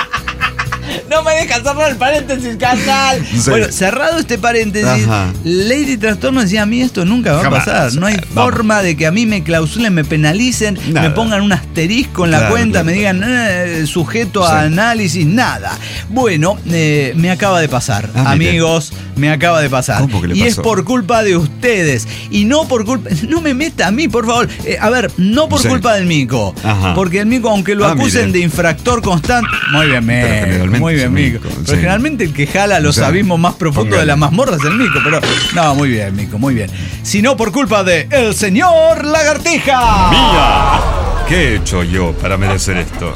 No me dejas cerrar el paréntesis, carnal. Sí. Bueno, cerrado este paréntesis, Ajá. Lady Trastorno decía, a mí esto nunca va Jamás. a pasar. No hay Vamos. forma de que a mí me clausulen, me penalicen, Nada. me pongan un asterisco en la Claro, cuenta, claro. me digan eh, sujeto a Sí. análisis, nada. Bueno, eh, me acaba de pasar, Ah, mire. amigos, me acaba de pasar. ¿Cómo que le y es pasó? por culpa de ustedes. Y no por culpa, no me meta a mí, por favor. Eh, a ver, no por Sí. culpa del mico. Ajá. Porque el mico, aunque lo Ah, acusen mire. de infractor constante. Muy bien, Pero mico. generalmente Muy bien, es mico. mico, Pero sí. generalmente el que jala los O sea, abismos más profundos póngale. de las mazmorras es el mico. Pero no, muy bien, mico, muy bien. Sino por culpa de el señor Lagartija. ¡Mía! ¿Qué he hecho yo para merecer esto?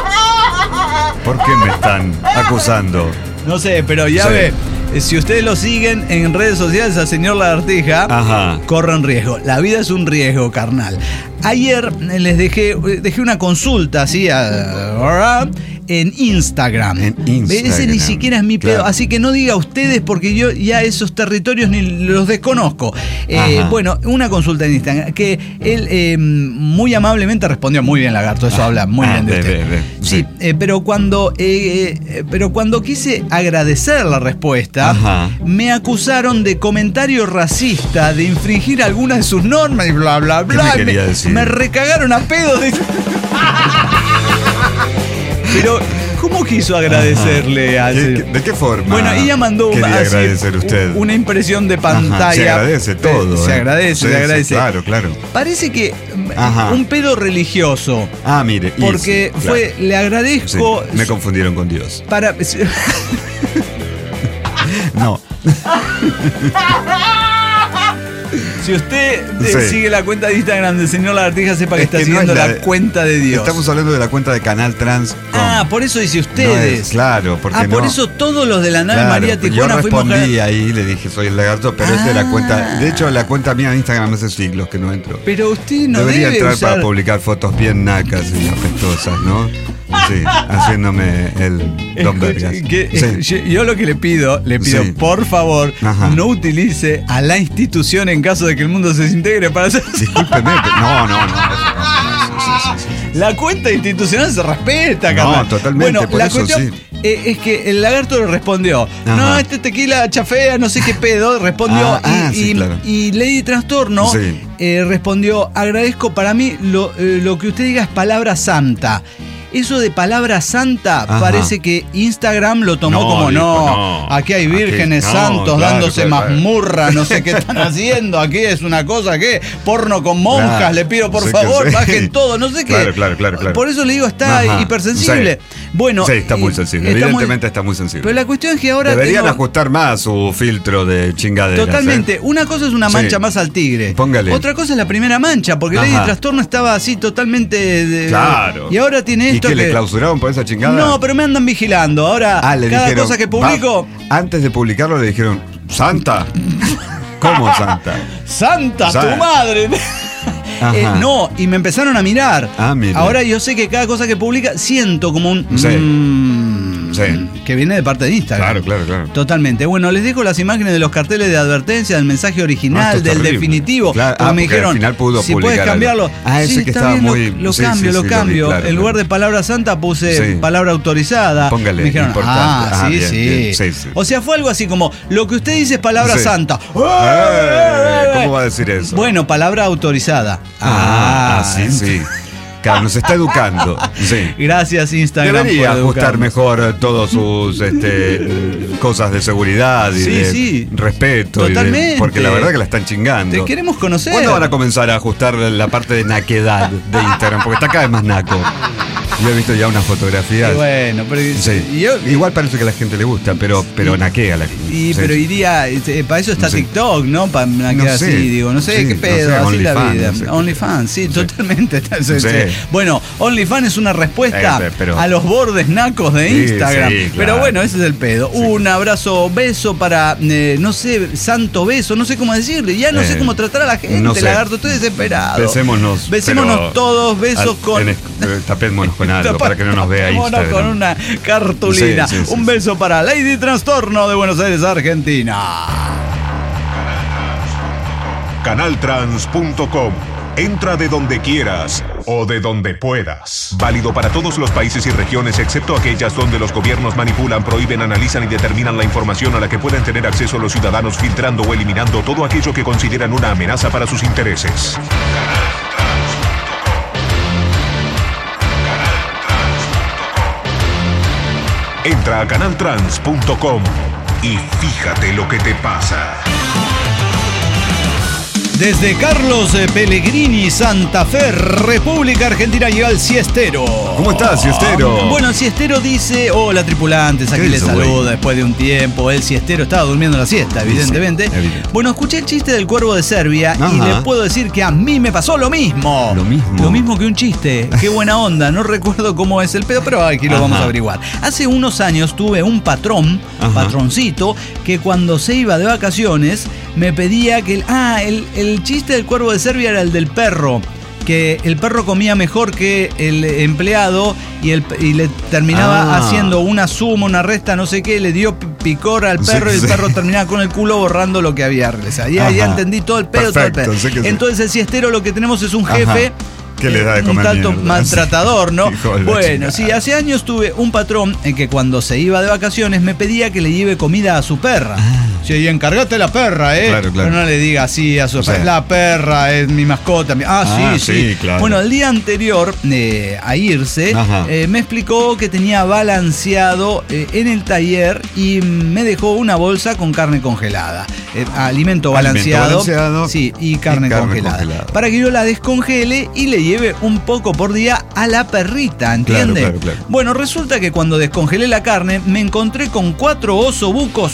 ¿Por qué me están acusando? No sé, pero ya Sí. ve. eh, Si ustedes lo siguen en redes sociales al señor Lagartija, Ajá. corren riesgo. La vida es un riesgo, carnal. Ayer eh, les dejé, eh, dejé una consulta así a- en Instagram. En Ese ni Instagram, siquiera es mi pedo. claro. Así que no diga ustedes porque yo ya esos territorios ni los desconozco. Eh, Ajá. bueno, una consulta en Instagram que él eh, muy amablemente respondió muy bien, Lagarto. Eso habla muy Ah, bien de ve, usted. ve, ve. Sí, Sí. eh, pero cuando eh, eh, pero cuando quise agradecer la respuesta, Ajá. me acusaron de comentario racista, de infringir algunas de sus normas y bla bla ¿Qué bla. me quería decir? me recagaron a pedo de... Pero ¿cómo quiso agradecerle a ¿Qué- ese- qué- ¿De qué forma? Bueno, ella mandó quería así, agradecer usted. una impresión de Ajá, pantalla. se agradece todo. Se ¿eh? agradece, Sí, se sí, agradece. claro, claro. Parece que mm, Ajá. un pedo religioso. Ah, mire. y Porque sí, fue, claro. le Sí, agradezco me confundieron con Dios. para. No. Si usted eh, Sí. sigue la cuenta de Instagram del señor Lagartija, sepa que Es está que no siguiendo es la, la- cuenta de Dios. Estamos hablando de la cuenta de Canal Trans. con- Ah, por eso dice No ustedes. es- claro, porque ah, por no. eso todos los de la nave Claro, María Tijuana yo fuimos. respondí ahí, le dije soy el lagarto, pero es de Ah. la cuenta. De hecho, la cuenta mía de Instagram hace siglos que no entro. Pero usted no Debería debe entrar usar... para publicar fotos bien nacas y apestosas, ¿no? Sí, haciéndome el Don Escuche, Vergas. que- Sí. yo, yo lo que le pido, le pido, Sí. por favor, Ajá. no utilice a la institución en caso de que el mundo se desintegre para hacer. Discúlpeme, pero- no, no, no. eso no, sí, sí, sí, sí. La cuenta institucional se respeta, No, carnal. totalmente, Bueno, por la eso cuestión sí. eh, es que el lagarto le respondió: Ajá. no, este tequila chafea, no sé qué pedo. Respondió. Ah, y, ah, sí, y- claro. y Lady Trastorno Sí. eh, respondió: agradezco, para mí lo, eh, lo que usted diga es palabra santa. eso de palabra santa, Ajá. parece que Instagram lo tomó No, como dijo, no, no. aquí hay vírgenes Aquí- no, santos claro, dándose claro, claro. mazmurra, no sé qué están haciendo, aquí es una cosa que porno con monjas, Claro. le pido por Sí que favor, sí. bajen todo, no sé qué. Claro, claro, claro, claro. Por eso le digo, está Ajá. hipersensible. Sí. Bueno, Sí, está muy eh, sensible. está muy- Evidentemente está muy sensible. Pero la cuestión es que ahora Deberían tengo- ajustar más su filtro de chingaderas. Totalmente. ¿eh? Una cosa es una mancha Sí. más al tigre. Póngale. Otra cosa es la primera mancha, porque Lady Ajá. Trastorno estaba así totalmente. De, Claro. Y ahora tiene ¿Y esto qué, que. le clausuraron por esa chingada? No, pero me andan vigilando. Ahora, Ah, le cada dijeron, cosa que publico. va- antes de publicarlo le dijeron, ¿Santa? ¿Cómo Santa? ¡Santa, Sa- tu madre! Ajá. Eh, no, y me empezaron a mirar. Ah, mire. Ahora yo sé que cada cosa que publica siento como un. Sí. mm, Sí. Que viene de parte de Instagram. Claro, claro, claro. Totalmente. Bueno, les dejo las imágenes de los carteles de advertencia, del mensaje No, original, esto es del terrible. definitivo. Claro, Porque ah, me porque dijeron, al final pudo si publicar puedes cambiarlo. algo. Ah, ese Sí, que está estaba bien, lo- muy- Lo, sí, cambio, sí, lo sí, lo vi, cambio. claro, en lugar claro. de palabra santa puse Sí. palabra autorizada. Póngale, Me dijeron, importante. ah, Ah, sí, bien, sí. bien, sí, sí. O sea, fue algo así como, lo que usted dice es palabra Sí. santa. Eh, ¿Cómo va a decir eso? Bueno, palabra autorizada. Ah, sí, sí. Claro, nos está educando. Sí. Gracias, Instagram. Debería por ajustar educarnos. mejor eh, todos sus este, eh, cosas de seguridad y Sí, de sí. respeto. y de- Totalmente. porque la verdad que la están chingando. Te queremos conocer. ¿Cuándo van a comenzar a ajustar la parte de naquedad de Instagram? Porque está cada vez más naco. Yo he visto ya unas fotografías. Y bueno, pero Sí. y yo- Igual parece que a la gente le gusta, pero, pero naquea la gente. Y, Sí. pero iría, este, para eso está Sí. TikTok, ¿no? Para No quedar sé. así, digo, no sé Sí, qué no pedo, sé, así la OnlyFans, vida. no sé. OnlyFans, sí, Sí. totalmente. Sí, Sí. sí. Bueno, OnlyFans es una respuesta Eh, pero- a los bordes nacos de Sí, Instagram. sí, claro. Pero bueno, ese es el pedo. Sí. Un abrazo, beso para, eh, no sé, santo beso, no sé cómo decirle. Ya no Eh, sé cómo tratar a la gente, no sé. lagarto, estoy desesperado. Besémonos. Besémonos pero todos, besos al- con. en es- eh, tapémonos con algo para que no nos vea Tapémonos Instagram. con una cartulina. Sí, sí, sí, Un sí. beso para Lady Trastorno de Buenos Aires, Argentina. Canaltrans punto com. Entra de donde quieras o de donde puedas. Válido para todos los países y regiones excepto aquellas donde los gobiernos manipulan, prohíben, analizan y determinan la información a la que pueden tener acceso los ciudadanos, filtrando o eliminando todo aquello que consideran una amenaza para sus intereses. Entra a canaltrans punto com y fíjate lo que te pasa. Desde Carlos eh, Pellegrini, Santa Fe, República Argentina, llega el siestero. ¿Cómo estás, siestero? Bueno, el siestero dice, hola tripulantes, aquí ¿Qué les hizo, güey? saluda después de un tiempo. El siestero estaba durmiendo la siesta, evidentemente. Sí, evidente. Bueno, escuché el chiste del cuervo de Serbia y Ajá. les puedo decir que a mí me pasó lo mismo. Lo mismo. Lo mismo que un chiste. Qué buena onda. No recuerdo cómo es el pedo, pero aquí lo Ajá. vamos a averiguar. Hace unos años tuve un patrón, Ajá. patroncito, que cuando se iba de vacaciones me pedía que... El, ah, el, el chiste del cuervo de Serbia era el del perro. Que el perro comía mejor que el empleado y, el, y le terminaba Ah. haciendo una suma, una resta, no sé qué, le dio p- picor al Sí, perro y el sí. perro terminaba con el culo borrando lo que había realizado. Ya, ya Ajá. entendí todo el pedo, todo el Perfecto, pedo. sé que sí. Entonces el siestero lo que tenemos es un Ajá. jefe. Que le da de un comer tanto mierda. maltratador, ¿no? Hijo de la Bueno, chingada. sí, hace años tuve un patrón en que cuando se iba de vacaciones me pedía que le lleve comida a su perra. Sí, y encárgate la perra, ¿eh? Claro, claro. Pero no le diga así a su O sea, perra. La perra es mi mascota. mi- Ah, Ah, sí, sí, sí, claro. Bueno, el día anterior eh, a irse, Ajá. eh, me explicó que tenía balanceado eh, en el taller y me dejó una bolsa con carne congelada. Eh, alimento balanceado. balanceado Sí, y carne, y carne congelada. congelada. Para que yo la descongele y le lleve un poco por día a la perrita, ¿entiende? Claro, claro, claro. Bueno, resulta que cuando descongelé la carne me encontré con cuatro osobucos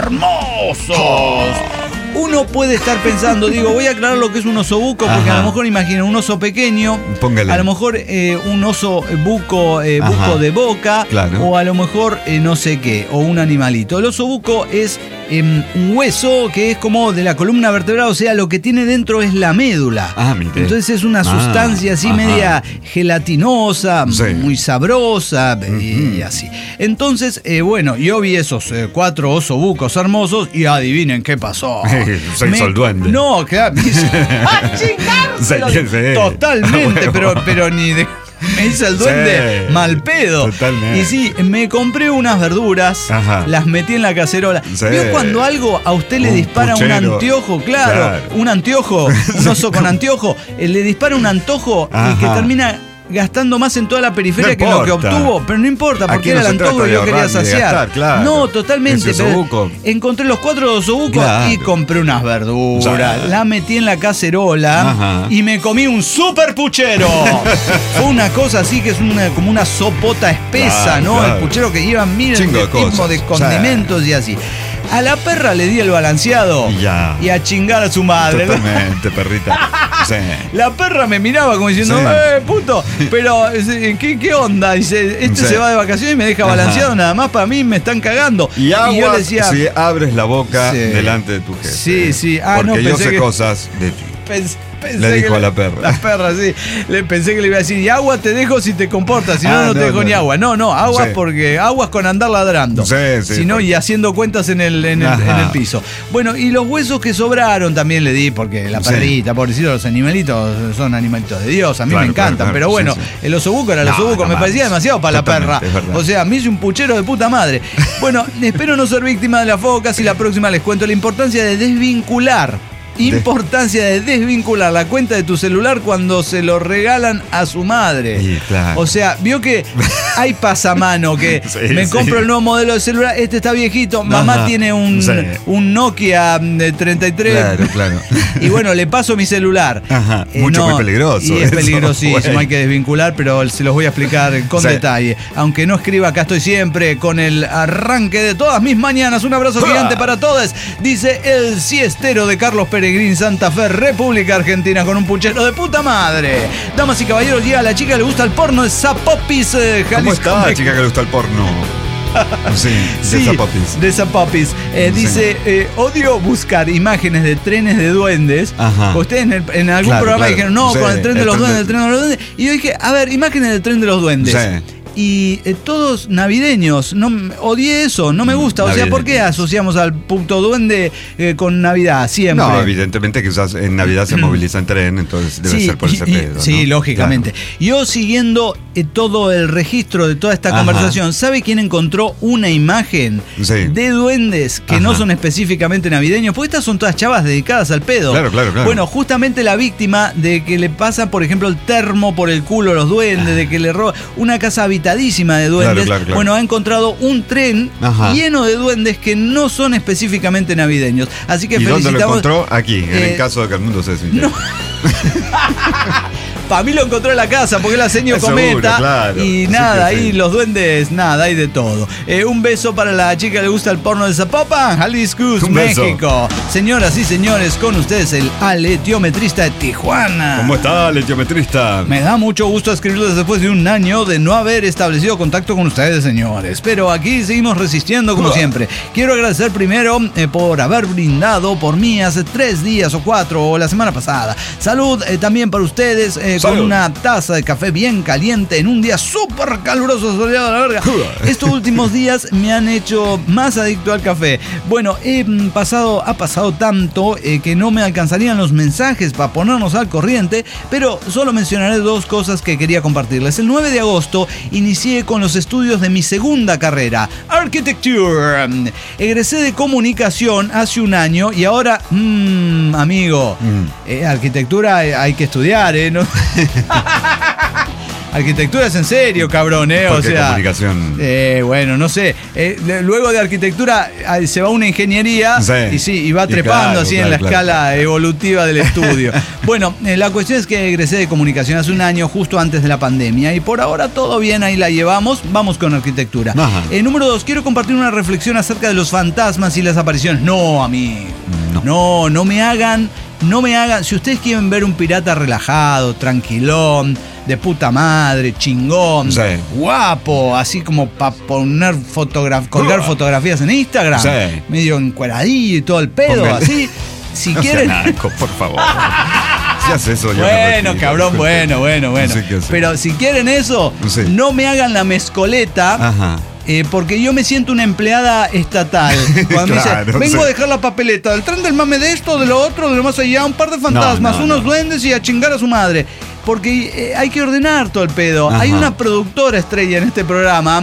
hermosos. Uno puede estar pensando, digo, voy a aclarar lo que es un osobuco, porque Ajá. a lo mejor imagino un oso pequeño, Póngale. a lo mejor eh, un oso buco, eh, buco Ajá. de boca, Claro. o a lo mejor eh, no sé qué, o un animalito. El osobuco es em, un hueso que es como de la columna vertebral, o sea, lo que tiene dentro es la médula. Ah, mire. Entonces es una Ah, sustancia así ajá. media gelatinosa, Sí. muy sabrosa y, y así. Entonces, eh, bueno, yo vi esos eh, cuatro osobucos hermosos y adivinen qué pasó. Se hizo el duende. No, claro. Me hizo, ¡ah, chingárselo! Sí, sí. Totalmente, Ah, pero, huevo. pero ni de... Me hizo el duende Sí, mal pedo. totalmente. Y sí, me compré unas verduras, Ajá. las metí en la cacerola. Sí. ¿Vio cuando algo a usted le Un dispara un puchero. anteojo? Claro, Claro. un anteojo, un oso con anteojo, eh, le dispara un antojo y Ajá. que termina gastando más en toda la periferia No que lo que importa. obtuvo, pero no importa, porque Aquí era no el se trata antojo de que yo quería ahorrar ni de saciar. gastar, claro. No, totalmente. Ese pero osobuco. encontré los cuatro osobucos Claro. y compré unas verduras, O sea, la metí en la cacerola Ajá. y me comí un super puchero. Fue una cosa así que es una, como una sopota espesa, Claro, ¿no? claro. El puchero que lleva miles Chingo de de tipos cosas. de condimentos y así. A la perra le di el balanceado Y ya. y a chingar a su madre. Totalmente, perrita. Sí. La perra me miraba como diciendo, Sí. eh, puto, pero ¿qué, qué onda? Dice, este Sí. se va de vacaciones y me deja Ajá. balanceado nada más, para mí me están cagando. Y agua yo le decía, si abres la boca Sí. delante de tu jefe. Sí, sí. Ah, Porque no, yo pensé sé que- cosas de ti. Pens- pensé Le dijo que a la perra. La perra, sí. Le pensé que le iba a decir, y agua te dejo si te comportas, si no, Ah, no te no, dejo no. ni agua. No, no, aguas Sí. porque aguas con andar ladrando. Sí, sí, Si no, porque- y haciendo cuentas en el, en, el, Ajá. en el piso. Bueno, y los huesos que sobraron también le di, porque la Sí. perrita, pobrecito, los animalitos son animalitos de Dios, a mí Claro, me encantan. claro, claro. Pero bueno, Sí, sí. el osobuco era el No, osobuco, no me mames. parecía demasiado para la Totalmente, perra. es verdad. O sea, me hice un puchero de puta madre. Bueno, espero no ser víctima de las focas y la próxima les cuento la importancia de desvincular. Importancia de desvincular la cuenta de tu celular cuando se lo regalan a su madre. Sí, claro. O sea, vio que hay pasamano que Sí, me sí. compro el nuevo modelo de celular, este está viejito, mamá Ajá. tiene un, Sí. un Nokia de treinta y tres. Claro, claro. Y bueno, le paso mi celular. Ajá, mucho muy peligroso Y es eso, peligrosísimo, güey. hay que desvincular, pero se los voy a explicar con Sí. detalle. Aunque no escriba, acá estoy siempre con el arranque de todas mis mañanas. Un abrazo gigante para todos. Dice el siestero de Carlos Peregrín, Santa Fe, República Argentina, con un puchero de puta madre. Damas y caballeros, llega a la chica que le gusta el porno de Zapopis, eh, ¿Cómo Jalisco. está la chica que le gusta el porno? Sí, de Sí, Zapopis. de Zapopis. Eh, Sí. Dice, eh, odio buscar imágenes de trenes de duendes. Ajá. Ustedes en, el- en algún Claro, programa claro. dijeron, no, Sí, con el tren de el los tren duendes, de- el tren de los duendes. Y yo dije, a ver, imágenes del tren de los duendes. Sí. Y eh, todos navideños, no m- odié eso, no me gusta. O sea, ¿por qué Navideños. asociamos al puto duende eh, con Navidad siempre? No, evidentemente quizás en Navidad se moviliza en tren, entonces debe Sí, ser por ese y- y- pedo. sí, ¿no? lógicamente. Yo siguiendo eh, todo el registro de toda esta Ajá. conversación, ¿sabe quién encontró una imagen Sí. de duendes que Ajá. no son específicamente navideños? Porque estas son todas chavas dedicadas al pedo. Claro, claro, claro. Bueno, justamente la víctima de que le pasa, por ejemplo, el termo por el culo a los duendes, de que le roba una casa habitadísima de duendes. Claro, claro, claro. Bueno, ha encontrado un tren Ajá. lleno de duendes que no son específicamente navideños. Así que ¿Y dónde lo felicitamos. encontró? Aquí, en Eh, el caso de que el mundo se desintegre. Para mí lo encontró en la casa porque la señor Seguro, cometa claro. y Sí nada, que sí. ahí los duendes, nada, hay de todo. Eh, un beso para la chica que le gusta el porno de Zapopan, Jalisco, Un beso. México. Señoras y señores, con ustedes el aletiometrista de Tijuana. ¿Cómo está, letiometrista? Me da mucho gusto escribirles después de un año de no haber establecido contacto con ustedes, señores. Pero aquí seguimos resistiendo como siempre. Quiero agradecer primero eh, por haber brindado por mí hace tres días o cuatro o la semana pasada. Salud eh, también para ustedes eh, con Salud. una taza de café bien caliente en un día súper caluroso, soleado a la verga. Estos últimos días me han hecho más adicto al café. Bueno, he mm, pasado, ha pasado tanto eh, que no me alcanzarían los mensajes para ponernos al corriente, pero solo mencionaré dos cosas que quería compartirles. El nueve de agosto inicié con los estudios de mi segunda carrera, Architecture. Egresé de comunicación hace un año y ahora, mmm, amigo, Mm. eh, arquitectura eh, hay que estudiar, ¿eh? ¿No? Arquitectura es en serio, cabrón, ¿eh? ¿Por O qué sea, comunicación? eh, bueno, no sé. Eh, le- luego de arquitectura eh, se va a una ingeniería Sí. y sí, y va Y trepando claro, así en claro, la claro. escala evolutiva del estudio. Bueno, eh, la cuestión es que egresé de comunicación hace un año, justo antes de la pandemia, y por ahora todo bien, ahí la llevamos. Vamos con arquitectura. Ajá. Eh, número dos, quiero compartir una reflexión acerca de los fantasmas y las apariciones. No, amigo. No. No, no me hagan, no me hagan. Si ustedes quieren ver un pirata relajado, tranquilón, de puta madre, chingón, Sí. guapo, así como para poner fotogra- colgar Uh. fotografías en Instagram, Sí. medio encueradillo y todo el pedo, Póngale. así. Si No sea quieren. naco, por favor. Si haces eso, yo me Bueno, retiro. cabrón, bueno, bueno, bueno. No sé qué hacer. Pero si quieren eso, Sí. no me hagan la mezcoleta. Ajá. Eh, porque yo me siento una empleada estatal. Cuando Claro, me dice, vengo sí. a dejar la papeleta del tren del mame de esto, de lo otro, de lo más allá, un par de fantasmas, No, no, unos no. duendes y a chingar a su madre. Porque eh, hay que ordenar todo el pedo. Ajá. Hay una productora estrella en este programa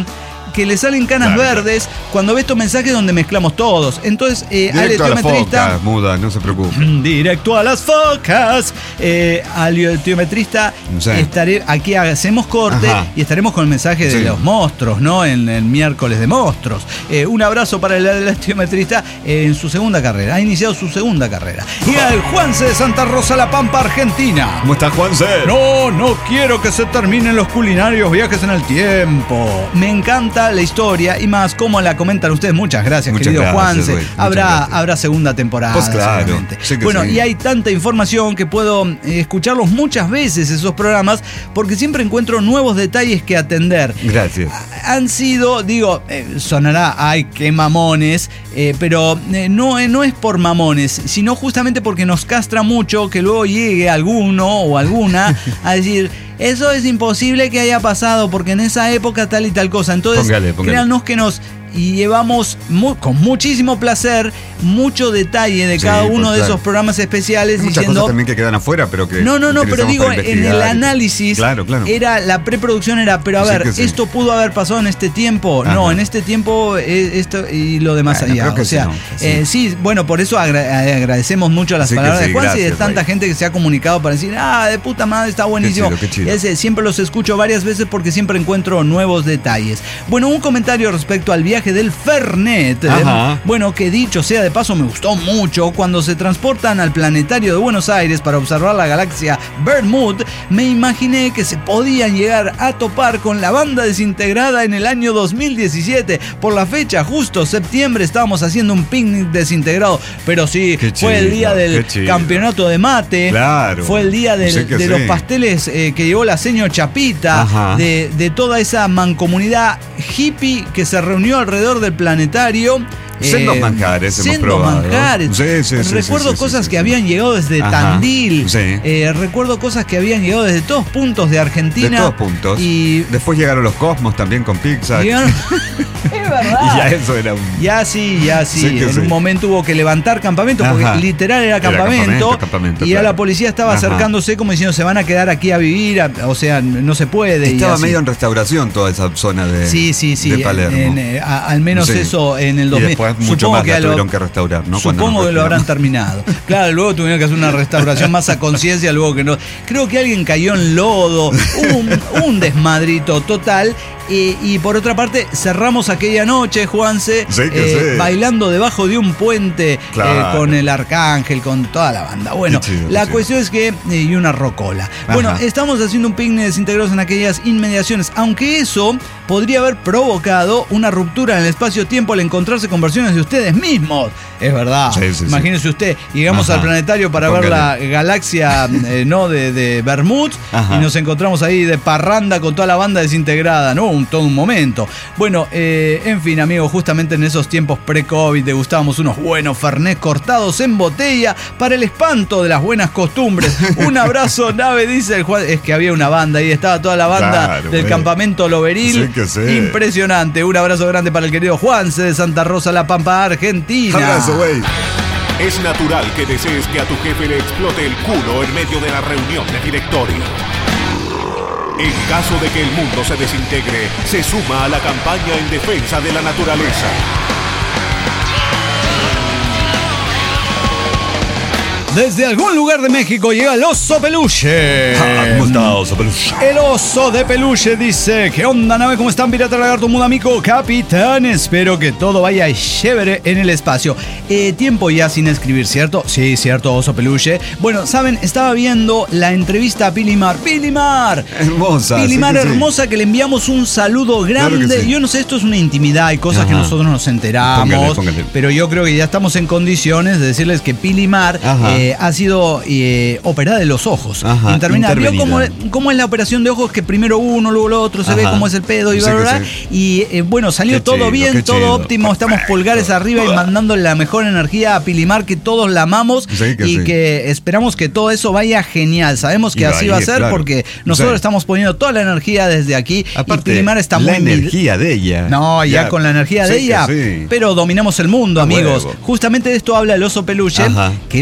que le salen canas Claro, verdes cuando ve estos mensajes donde mezclamos todos. Entonces, eh, al Directo a las optometrista... focas, muda, no se preocupe. Directo a las focas. Eh, al optometrista Sí. estaré, aquí hacemos corte Ajá. y estaremos con el mensaje de Sí. los monstruos, ¿no? En el miércoles de monstruos. Eh, un abrazo para el, el optometrista eh, en su segunda carrera. Ha iniciado su segunda carrera. Y al Juanse de Santa Rosa, La Pampa, Argentina. ¿Cómo está, Juanse? No, no quiero que se terminen los culinarios viajes en el tiempo. Me encanta la historia y más cómo la comentan ustedes. Muchas gracias, Muchas querido gracias, Juanse. güey. Muchas Habrá, gracias. habrá segunda temporada. Pues claro, seguramente. sí que bueno, sí. y hay tanta información que puedo eh, escucharlos muchas veces esos programas porque siempre encuentro nuevos detalles que atender. Gracias. Han sido, digo, eh, sonará, ay, qué mamones, eh, pero eh, no, eh, no es por mamones, sino justamente porque nos castra mucho que luego llegue alguno o alguna a decir, eso es imposible que haya pasado porque en esa época tal y tal cosa. Entonces, Póngale, póngale. créanos que nos... Y llevamos mu- con muchísimo placer, mucho detalle de Sí, cada pues, uno de claro. esos programas especiales Hay muchas diciendo... cosas también que quedan afuera, pero que... No, no, no, pero utilizamos digo, para en el investigar. análisis, Claro, claro. era la preproducción era, pero a Sí ver, que sí. esto pudo haber pasado en este tiempo. Ajá. No, en este tiempo eh, esto y lo demás Bueno, allá. creo que O sea, sí, no, sí. eh, sí, bueno, por eso agra- agradecemos mucho las Sí que palabras sí, de Juan y de gracias, tanta Ray. gente que se ha comunicado para decir, ah, de puta madre, está buenísimo. chido, qué chido. Ese, siempre los escucho varias veces porque siempre encuentro nuevos detalles. Bueno, un comentario respecto al viaje del Fernet. Ajá. Bueno, que dicho sea de paso, me gustó mucho. Cuando se transportan al planetario de Buenos Aires para observar la galaxia Bermud, me imaginé que se podían llegar a topar con la banda desintegrada en el año dos mil diecisiete. Por la fecha, justo septiembre, estábamos haciendo un picnic desintegrado. Pero sí, Qué fue el chido, día del qué chido. campeonato de mate. Claro. Fue el día del- Sí que de sí. los pasteles eh, que llevó la seño Chapita. Ajá. De, de toda esa mancomunidad hippie que se reunió alrededor del planetario. Sendos manjares hemos sendos probado. manjares. Sí, sí, sí, recuerdo sí, sí, cosas sí, que sí. habían llegado desde Ajá. Tandil. Sí. Eh, recuerdo cosas que habían llegado desde todos puntos de Argentina. De todos puntos. Y Después llegaron los Cosmos también con Pixar. llegaron- es verdad. Y ya eso era un... Ya sí, ya sí. Sí que en sí. un momento hubo que levantar campamento porque Ajá. literal era Era campamento. campamento, campamento, y ya claro. la policía estaba Ajá. acercándose como diciendo se van a quedar aquí a vivir. a- o sea, no se puede. y Estaba así. medio en restauración toda esa zona de, Sí, sí, sí. de Palermo. en- en, eh, a- al menos Sí. eso en el Y dos mil. después mucho Supongo más que la a lo- tuvieron que restaurar, ¿no? Cuando Supongo nos que lo habrán retiramos. terminado. Claro, luego tuvieron que hacer una restauración más a conciencia, luego que no. Creo que alguien cayó en lodo, un, un desmadrito total. Y, y por otra parte, cerramos aquella noche, Juanse, Sí que eh, sí. bailando debajo de un puente Claro. eh, con el Arcángel, con toda la banda. Bueno, Qué chido, qué la chido. cuestión es que. eh, y una rocola. Bueno, Ajá. estamos haciendo un picnic desintegrados en aquellas inmediaciones, aunque eso podría haber provocado una ruptura en el espacio-tiempo al encontrarse con versiones de ustedes mismos. Es verdad. Sí, sí, sí. Imagínese usted, llegamos Ajá. al planetario para ver la Póngale. galaxia eh, no de, de Bermud Ajá. y nos encontramos ahí de parranda con toda la banda desintegrada, ¿no? Un, todo un momento. Bueno, eh, en fin, amigos, justamente en esos tiempos pre-COVID degustábamos unos buenos Fernet cortados en botella para el espanto de las buenas costumbres. Un abrazo, nave, dice el Juan. Es que había una banda ahí, estaba toda la banda Claro, del güey. campamento Loberil. Sí que sí. Impresionante. Un abrazo grande para el querido Juanse de Santa Rosa, La Pampa, Argentina. Abrazo, güey. Es natural que desees que a tu jefe le explote el culo en medio de la reunión de directorio. En caso de que el mundo se desintegre, se suma a la campaña en defensa de la naturaleza. Desde algún lugar de México llega el oso peluche. ¿Cómo está, oso peluche? El oso de peluche dice: ¿Qué onda, nave? ¿Cómo están, pirata lagarto, mundo amigo, capitán? Espero que todo vaya chévere en el espacio. Eh, tiempo ya sin escribir, ¿cierto? Sí, cierto, oso peluche. Bueno, saben, estaba viendo la entrevista a Pilimar. ¡Pilimar! Hermosa. Pilimar, sí que sí. hermosa, que le enviamos un saludo Claro grande. que sí. Yo no sé, esto es una intimidad, hay cosas que Ajá. nosotros nos enteramos. Póngale, póngale. Pero yo creo que ya estamos en condiciones de decirles que Pilimar Ajá. eh, ha sido eh, operada de los ojos. Ajá, Intervenida. ¿Vio cómo, intervenida. cómo es la operación de ojos? Que primero uno, luego lo otro, se Ajá. ve cómo es el pedo y Sí bla, que bla, bla. sí. Y eh, bueno, salió Qué todo chido, bien, qué todo chido. óptimo. Estamos Perfecto. pulgares arriba y mandándole la mejor energía a Pilimar, que todos la amamos. Sí que y sí. que esperamos que todo eso vaya genial. Sabemos que Y va así a va a ir, ser claro. porque nosotros Sí. estamos poniendo toda la energía desde aquí. Aparte, y Pilimar está la muy energía de ella. no, ya, con la energía de Sí que ella. sí. Pero dominamos el mundo, A amigos. huevo. Justamente de esto habla el oso peluche, Ajá. que la vio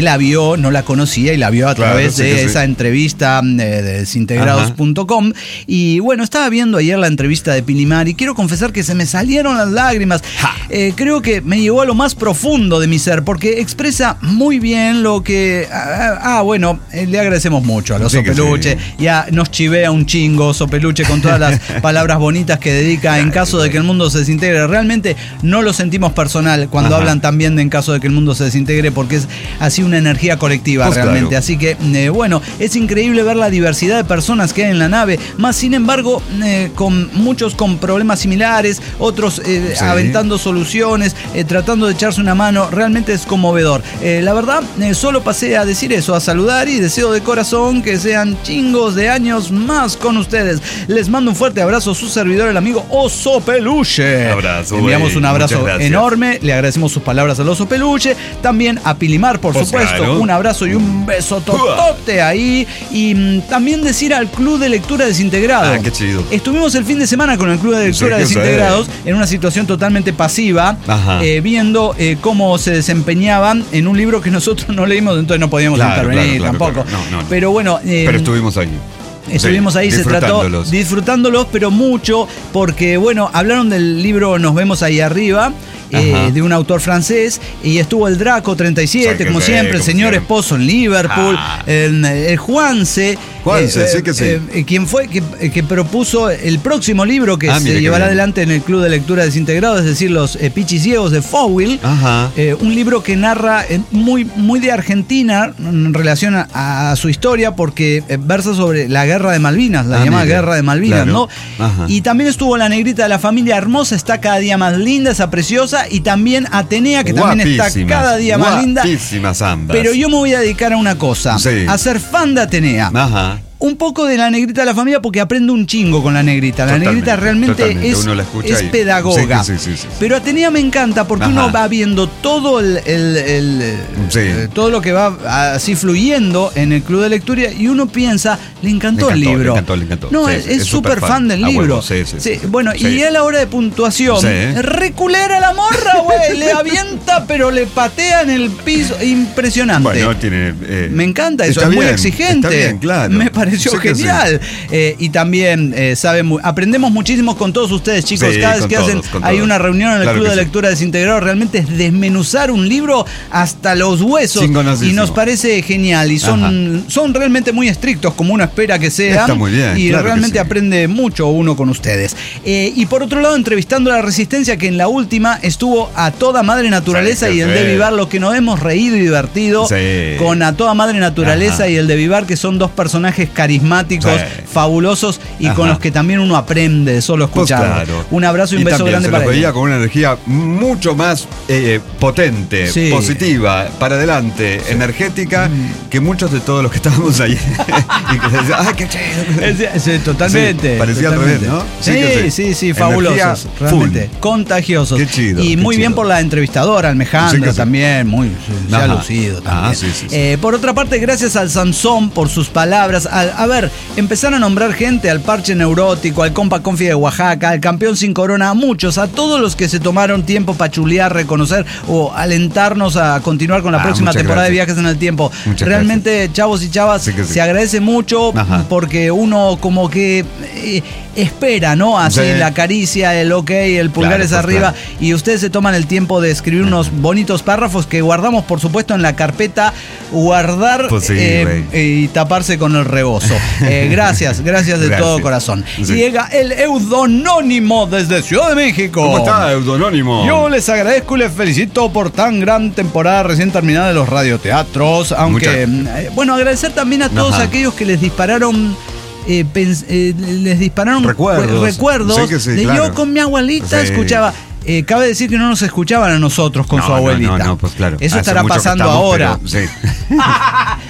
vio, no la conocía y la vio a Claro, través sí de que sí. esa entrevista eh, de desintegrados punto com. Y bueno, estaba viendo ayer la entrevista de Pilimar y quiero confesar que se me salieron las lágrimas. Eh, creo que me llevó a lo más profundo de mi ser, porque expresa muy bien lo que... Ah, ah, bueno, eh, le agradecemos mucho al Oso Sí que Peluche. sí. Ya nos chivea un chingo Oso Peluche con todas las palabras bonitas que dedica en caso de que el mundo se desintegre. Realmente no lo sentimos personal cuando Ajá. hablan también de en caso de que el mundo se desintegre, porque es así una energía colectiva Pues realmente. claro. Así que, eh, bueno, es increíble ver la diversidad de personas que hay en la nave, más sin embargo, eh, con muchos con problemas similares, otros eh, Sí. aventando soluciones, eh, tratando de echarse una mano. Realmente es conmovedor. Eh, la verdad, eh, solo pasé a decir eso, a saludar, y deseo de corazón que sean chingos de años más con ustedes. Les mando un fuerte abrazo, su servidor, el amigo Oso Peluche. Abrazo, Le enviamos güey. un abrazo Muchas gracias. enorme, le agradecemos sus palabras al Oso Peluche, también a Pilimar, por Pues supuesto, claro. un abrazo y un beso totote ahí, y mm, también decir al Club de Lectura Desintegrado. Ah, qué chido. Estuvimos el fin de semana con el Club de Lectura Sí, que Desintegrados en una situación totalmente pasiva, Ajá. eh, viendo eh, cómo se desempeñaban en un libro que nosotros no leímos, entonces no podíamos Claro, intervenir claro, claro, tampoco. claro. No, no, no. Pero bueno, eh, Pero estuvimos ahí. Estuvimos Sí, ahí, se trató disfrutándolos. disfrutándolos, pero mucho, porque bueno, hablaron del libro Nos vemos ahí arriba, eh, Ajá. de un autor francés, y estuvo el Draco treinta y siete, Sí, que como sí, siempre, el como señor siempre. esposo en Liverpool, Ah. el, el Juanse, Juanse, sí que sí. eh, quien fue que, que propuso el próximo libro que Ah, se mire qué llevará bien. adelante en el Club de Lectura Desintegrado, es decir, Los eh, Pichis Ciegos de Fowell. Ajá. Eh, un libro que narra eh, muy, muy de Argentina en relación a, a su historia, porque eh, versa sobre la guerra de Malvinas, la Ah, llamada mire. guerra de Malvinas, Claro. ¿no? Ajá. Y también estuvo la negrita de la familia hermosa, está cada día más linda, esa preciosa, y también Atenea, que también está Guapísimas, cada día más linda. Guapísimas ambas. Pero yo me voy a dedicar a una cosa, Sí. a ser fan de Atenea. Ajá. Un poco de la negrita de la familia, porque aprendo un chingo con la negrita. La Totalmente, negrita realmente totalmente. es, Uno la escucha es y- pedagoga. Sí, sí, sí, sí, sí. Pero Atenea me encanta porque Ajá. uno va viendo todo el, el- el- Sí. eh, todo lo que va así fluyendo en el club de lectura, y uno piensa, le encantó, Le el encantó, libro. le encantó, le encantó. No, Sí, es- sí, es es súper súper fan fan. del A libro. huevo, sí, sí, sí. Bueno, Sí. y a la hora de puntuación, Sí. reculera la morra, güey. Le avienta, pero le patea en el piso. Impresionante. Bueno, tiene. eh, Me encanta eso, está es muy bien, exigente. Está bien, claro. Me pareció Sí que sí. genial. Eh, y también eh, sabe mu- aprendemos muchísimo con todos ustedes, chicos. Sí, Cada vez con que todos, hacen con hay todos. una reunión en el Claro Club que de sí. Lectura Desintegrado, realmente es desmenuzar un libro hasta los huesos. Chingonosísimo. Y nos parece genial. Y son, son realmente muy estrictos, como uno espera que sean. Está muy bien, Y claro que realmente sí. aprende mucho uno con ustedes. Eh, y por otro lado, entrevistando a la Resistencia, que en la última estuvo a toda madre naturaleza, Sí, que y el sí. de Vivar, lo que nos hemos reído y divertido Sí. con A Toda Madre Naturaleza. Ajá. Y el de Vivar, que son dos personajes carismáticos, Sí. fabulosos, y Ajá. con los que también uno aprende de solo Pues escucharlos. claro. Un abrazo y un Y beso también grande se para los veía ellos. con una energía mucho más eh, potente, Sí. positiva, para adelante, energética, que muchos de todos los que estábamos ahí. Y que decían, ¡ay, qué chido! Es- es- totalmente. Sí, parecía al totalmente. revés, ¿no? Sí, Sí que sí, sí. sí, Energía fabulosos. full. Realmente. Contagiosos. Qué chido, Y qué muy bien chido. por la entrevistadora, Sí Almejandra, que sí. también. Muy, se ha Ajá. lucido también. Ah, sí, sí, sí. Eh, por otra parte, gracias al Sansón por sus palabras. Al- a ver, empezar a nombrar gente, al Parche Neurótico, al Compa Confi de Oaxaca, al Campeón Sin Corona, a muchos, a todos los que se tomaron tiempo para chulear, reconocer o alentarnos a continuar con la Ah, próxima muchas temporada de gracias. Viajes en el Tiempo. Muchas Realmente, chavos y chavas, Sí que sí. se agradece mucho. Ajá. Porque uno como que eh, espera, ¿no? Así Sí. la caricia, el ok, el pulgar Claro, es pues, arriba, claro. y ustedes se toman el tiempo de escribir unos bonitos párrafos que guardamos, por supuesto, en la carpeta guardar Pues sí, eh, güey. y taparse con el rebozo. Eh, gracias, gracias de Gracias. todo corazón. Sí. Llega el Eudonónimo desde Ciudad de México. ¿Cómo está, Eudonónimo? Yo les agradezco y les felicito por tan gran temporada recién terminada de los radioteatros. Aunque, Muchas- eh, bueno, agradecer también a todos Ajá. aquellos que les dispararon. eh, pens- eh, les dispararon Recuerdos. cu- recuerdos Sí que sí, de claro. yo con mi abuelita Sí. escuchaba. Eh, cabe decir que no nos escuchaban a nosotros con No, su no, abuelita. no, no, pues claro. Eso Hace estará mucho que pasando estamos, ahora. pero sí.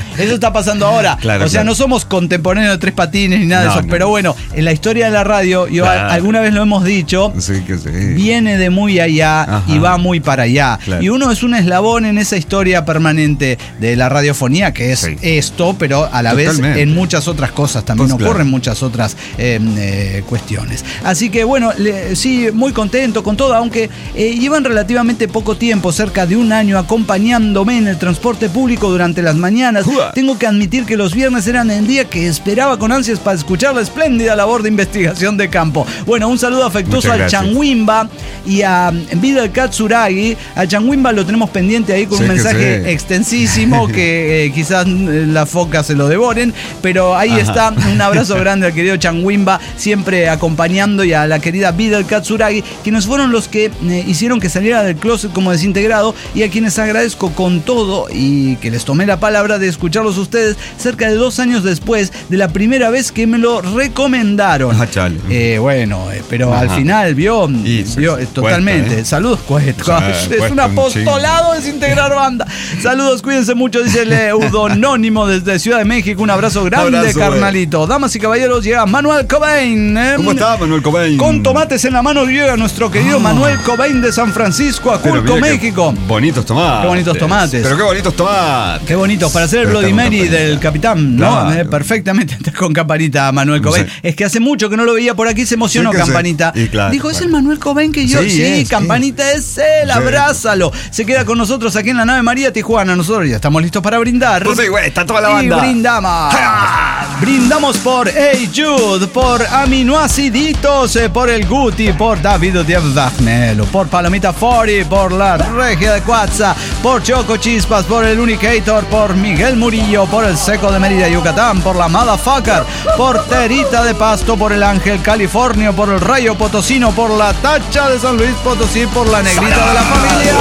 Eso está pasando ahora. Claro, o sea, claro. no somos contemporáneos de Tres Patines ni nada No, de eso. no. Pero bueno, en la historia de la radio, yo Claro. alguna vez lo hemos dicho, Sí, que sí. viene de muy allá Ajá. y va muy para allá. Claro. Y uno es un eslabón en esa historia permanente de la radiofonía, que es Sí. esto, pero a la Totalmente. vez en muchas otras cosas también Pues, ocurren claro. muchas otras eh, eh, cuestiones. Así que bueno, le- sí, muy contento con todo, aunque eh, llevan relativamente poco tiempo, cerca de un año, acompañándome en el transporte público durante las mañanas. Ua. Tengo que admitir que los viernes eran el día que esperaba con ansias para escuchar la espléndida labor de investigación de campo. Bueno, un saludo afectuoso Muchas al gracias. Changuimba y a Vidal Katsuragi. Al Changuimba lo tenemos pendiente ahí con Sí un que mensaje sí. extensísimo que eh, quizás eh, las focas se lo devoren, pero ahí Ajá. está. Un abrazo grande al querido Changuimba, siempre acompañando, y a la querida Vidal Katsuragi, quienes fueron los que eh, hicieron que saliera del closet como desintegrado, y a quienes agradezco con todo y que les tomé la palabra de escucharlos ustedes cerca de dos años después de la primera vez que me lo recomendaron. Ah, chale. Eh, bueno, eh, pero Ajá. al final vio, Y se- vio, se eh, totalmente. cuesta, ¿eh? Saludos, cuesta. sea, es cuesta un un apostolado desintegrar banda. Saludos, cuídense mucho, dice el eudonónimo desde Ciudad de México. Un abrazo grande, Abrazo, carnalito. Damas y caballeros, llega Manuel Cobain. ¿eh? ¿Cómo está, Manuel Cobain? Con tomates en la mano llega nuestro querido Ah. Manuel Cobain de San Francisco, Pero Aculco, mira qué México. Bonitos tomates. Qué bonitos tomates. Pero qué bonitos tomates. Qué bonito, para hacer el Pero Bloody está con Mary campanita. del capitán, ¿no? Claro. Eh, perfectamente está con campanita Manuel Cobain. Sí. Es que hace mucho que no lo veía por aquí, se emocionó Sí que sí. campanita. Y claro, Dijo, ¿es claro. el Manuel Cobain que yo? Sí, Sí, es, campanita es él, Sí. abrázalo. Se queda con nosotros aquí en la nave María Tijuana. Nosotros ya estamos listos para brindar. Pues sí, güey, está toda la Y banda. brindamos. Brindamos por Hey Jude, por Aminoaciditos, eh, por el Guti, por David Díaz Dagnelo, por Palomita cuarenta, por la Regia de Cuatza, por Choco Chispas, por el Unicator, por Miguel Murillo, por el Seco de Mérida, Yucatán, por la Motherfucker, por Terita de Pasto, por el Ángel Californio, por el Rayo Potosino, por la Tacha de San Luis Potosí, por la Negrita de la Familia.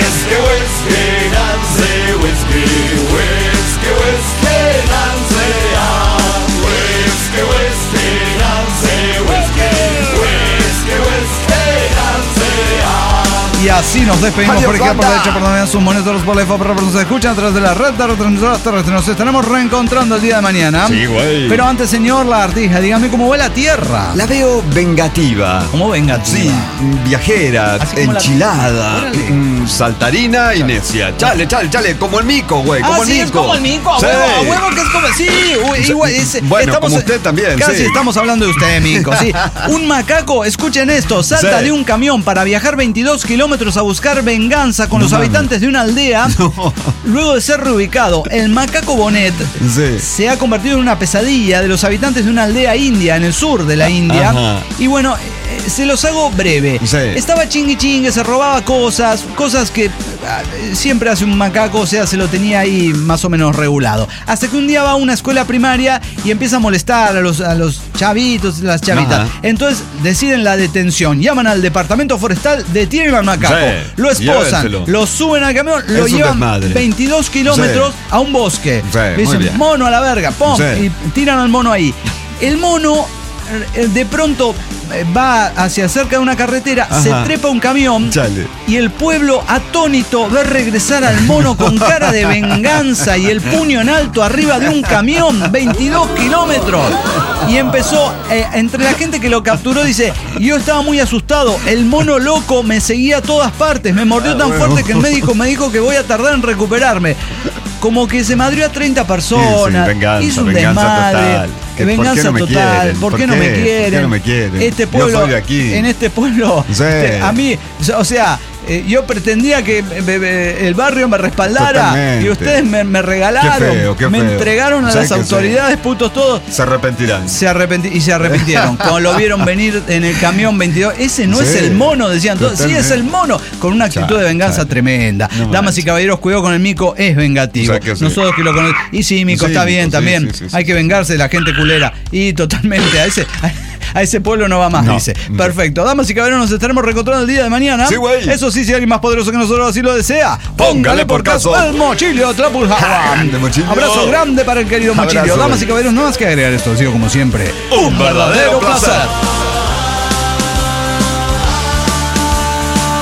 Y así nos despedimos Adiós, por aquí, por banda. derecho, por donde sus monitores, por la F O P, por nos escuchan a través de la red de retransmisoras terrestres. Nos estaremos reencontrando el día de mañana. Sí, güey. Pero antes, señor Lagartija, dígame cómo va la tierra. La veo vengativa. ¿Cómo venga? Sí, viajera, Así como la- enchilada, Órale. mm, saltarina y necia. Chale, chale, chale, como el mico, güey, como Ah, el sí, mico. es como el mico, a Sí. huevo, a huevo que es como... Sí, uy, igual, es- Bueno, estamos, como usted también, Casi sí. estamos hablando de usted, mico, sí. Un macaco, escuchen esto, salta Sí. de un camión para viajar veintidós kilómetros a buscar venganza con No los mames. habitantes de una aldea. Luego de ser reubicado, el macaco Bonet Sí. se ha convertido en una pesadilla de los habitantes de una aldea india en el sur de la India. Ajá. Y bueno, eh, se los hago breve. Sí. Estaba chingui chingue, se robaba cosas, cosas que ah, siempre hace un macaco, o sea, se lo tenía ahí más o menos regulado. Hasta que un día va a una escuela primaria y empieza a molestar a los, a los chavitos, las chavitas. Ajá. Entonces deciden la detención, llaman al departamento forestal, detienen al macaco, Sí. lo esposan, Llévenselo. lo suben al camión, lo Es un llevan desmadre. veintidós kilómetros Sí. a un bosque. Sí, muy Dicen, bien. mono a la verga, pum, Sí. y tiran al mono ahí. El mono eh, de pronto eh, va hacia cerca de una carretera, Ajá. se trepa un camión Chale. y el pueblo atónito ve regresar al mono con cara de venganza y el puño en alto arriba de un camión, veintidós kilómetros. Y empezó, eh, entre la gente que lo capturó, dice, yo estaba muy asustado, el mono loco me seguía a todas partes, me mordió tan bueno. fuerte que el médico me dijo que voy a tardar en recuperarme. Como que se madrió a treinta personas, Sí, sí, venganza, hizo un venganza desmadre, total. que ¿Por qué venganza no me total, quieren? ¿por qué ¿Por no me qué? ¿Por qué quieren? no me quieren? Este Yo pueblo, soy de aquí. en este pueblo, Sí. te- a mí, o sea, eh, yo pretendía que eh, eh, el barrio me respaldara Totalmente. y ustedes me, me regalaron, Qué feo, qué me feo. entregaron a Sí las que sí. autoridades, putos todos. Se arrepentirán. Se arrepenti- y se arrepintieron. Cuando lo vieron venir en el camión veintidós, ese no Sí, es el mono, decían todos. Sí, totalmente. es el mono. Con una actitud Chale, de venganza chale. tremenda. No Damas manches. y caballeros, cuidado con el mico, es vengativo. O sea que sí. Nosotros que lo conocemos. Y sí, mico, Sí, está mico, bien sí, también. sí, sí, sí, Hay que sí. vengarse de la gente culera. Y totalmente, a ese, a ese pueblo no va más, No. dice. Perfecto. Damas y caballeros, nos estaremos reencontrando el día de mañana. Sí, güey. Eso sí, si alguien más poderoso que nosotros así lo desea, Póngale por caso. el mochilio Tlapulhawan. Grande, Mochilio. Abrazo grande para el querido mochilio. Abrazo. Damas y caballeros, no más que agregar esto, sigo como siempre. Un verdadero placer.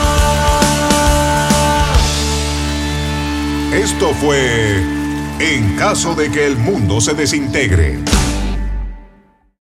Esto fue En caso de que el mundo se desintegre.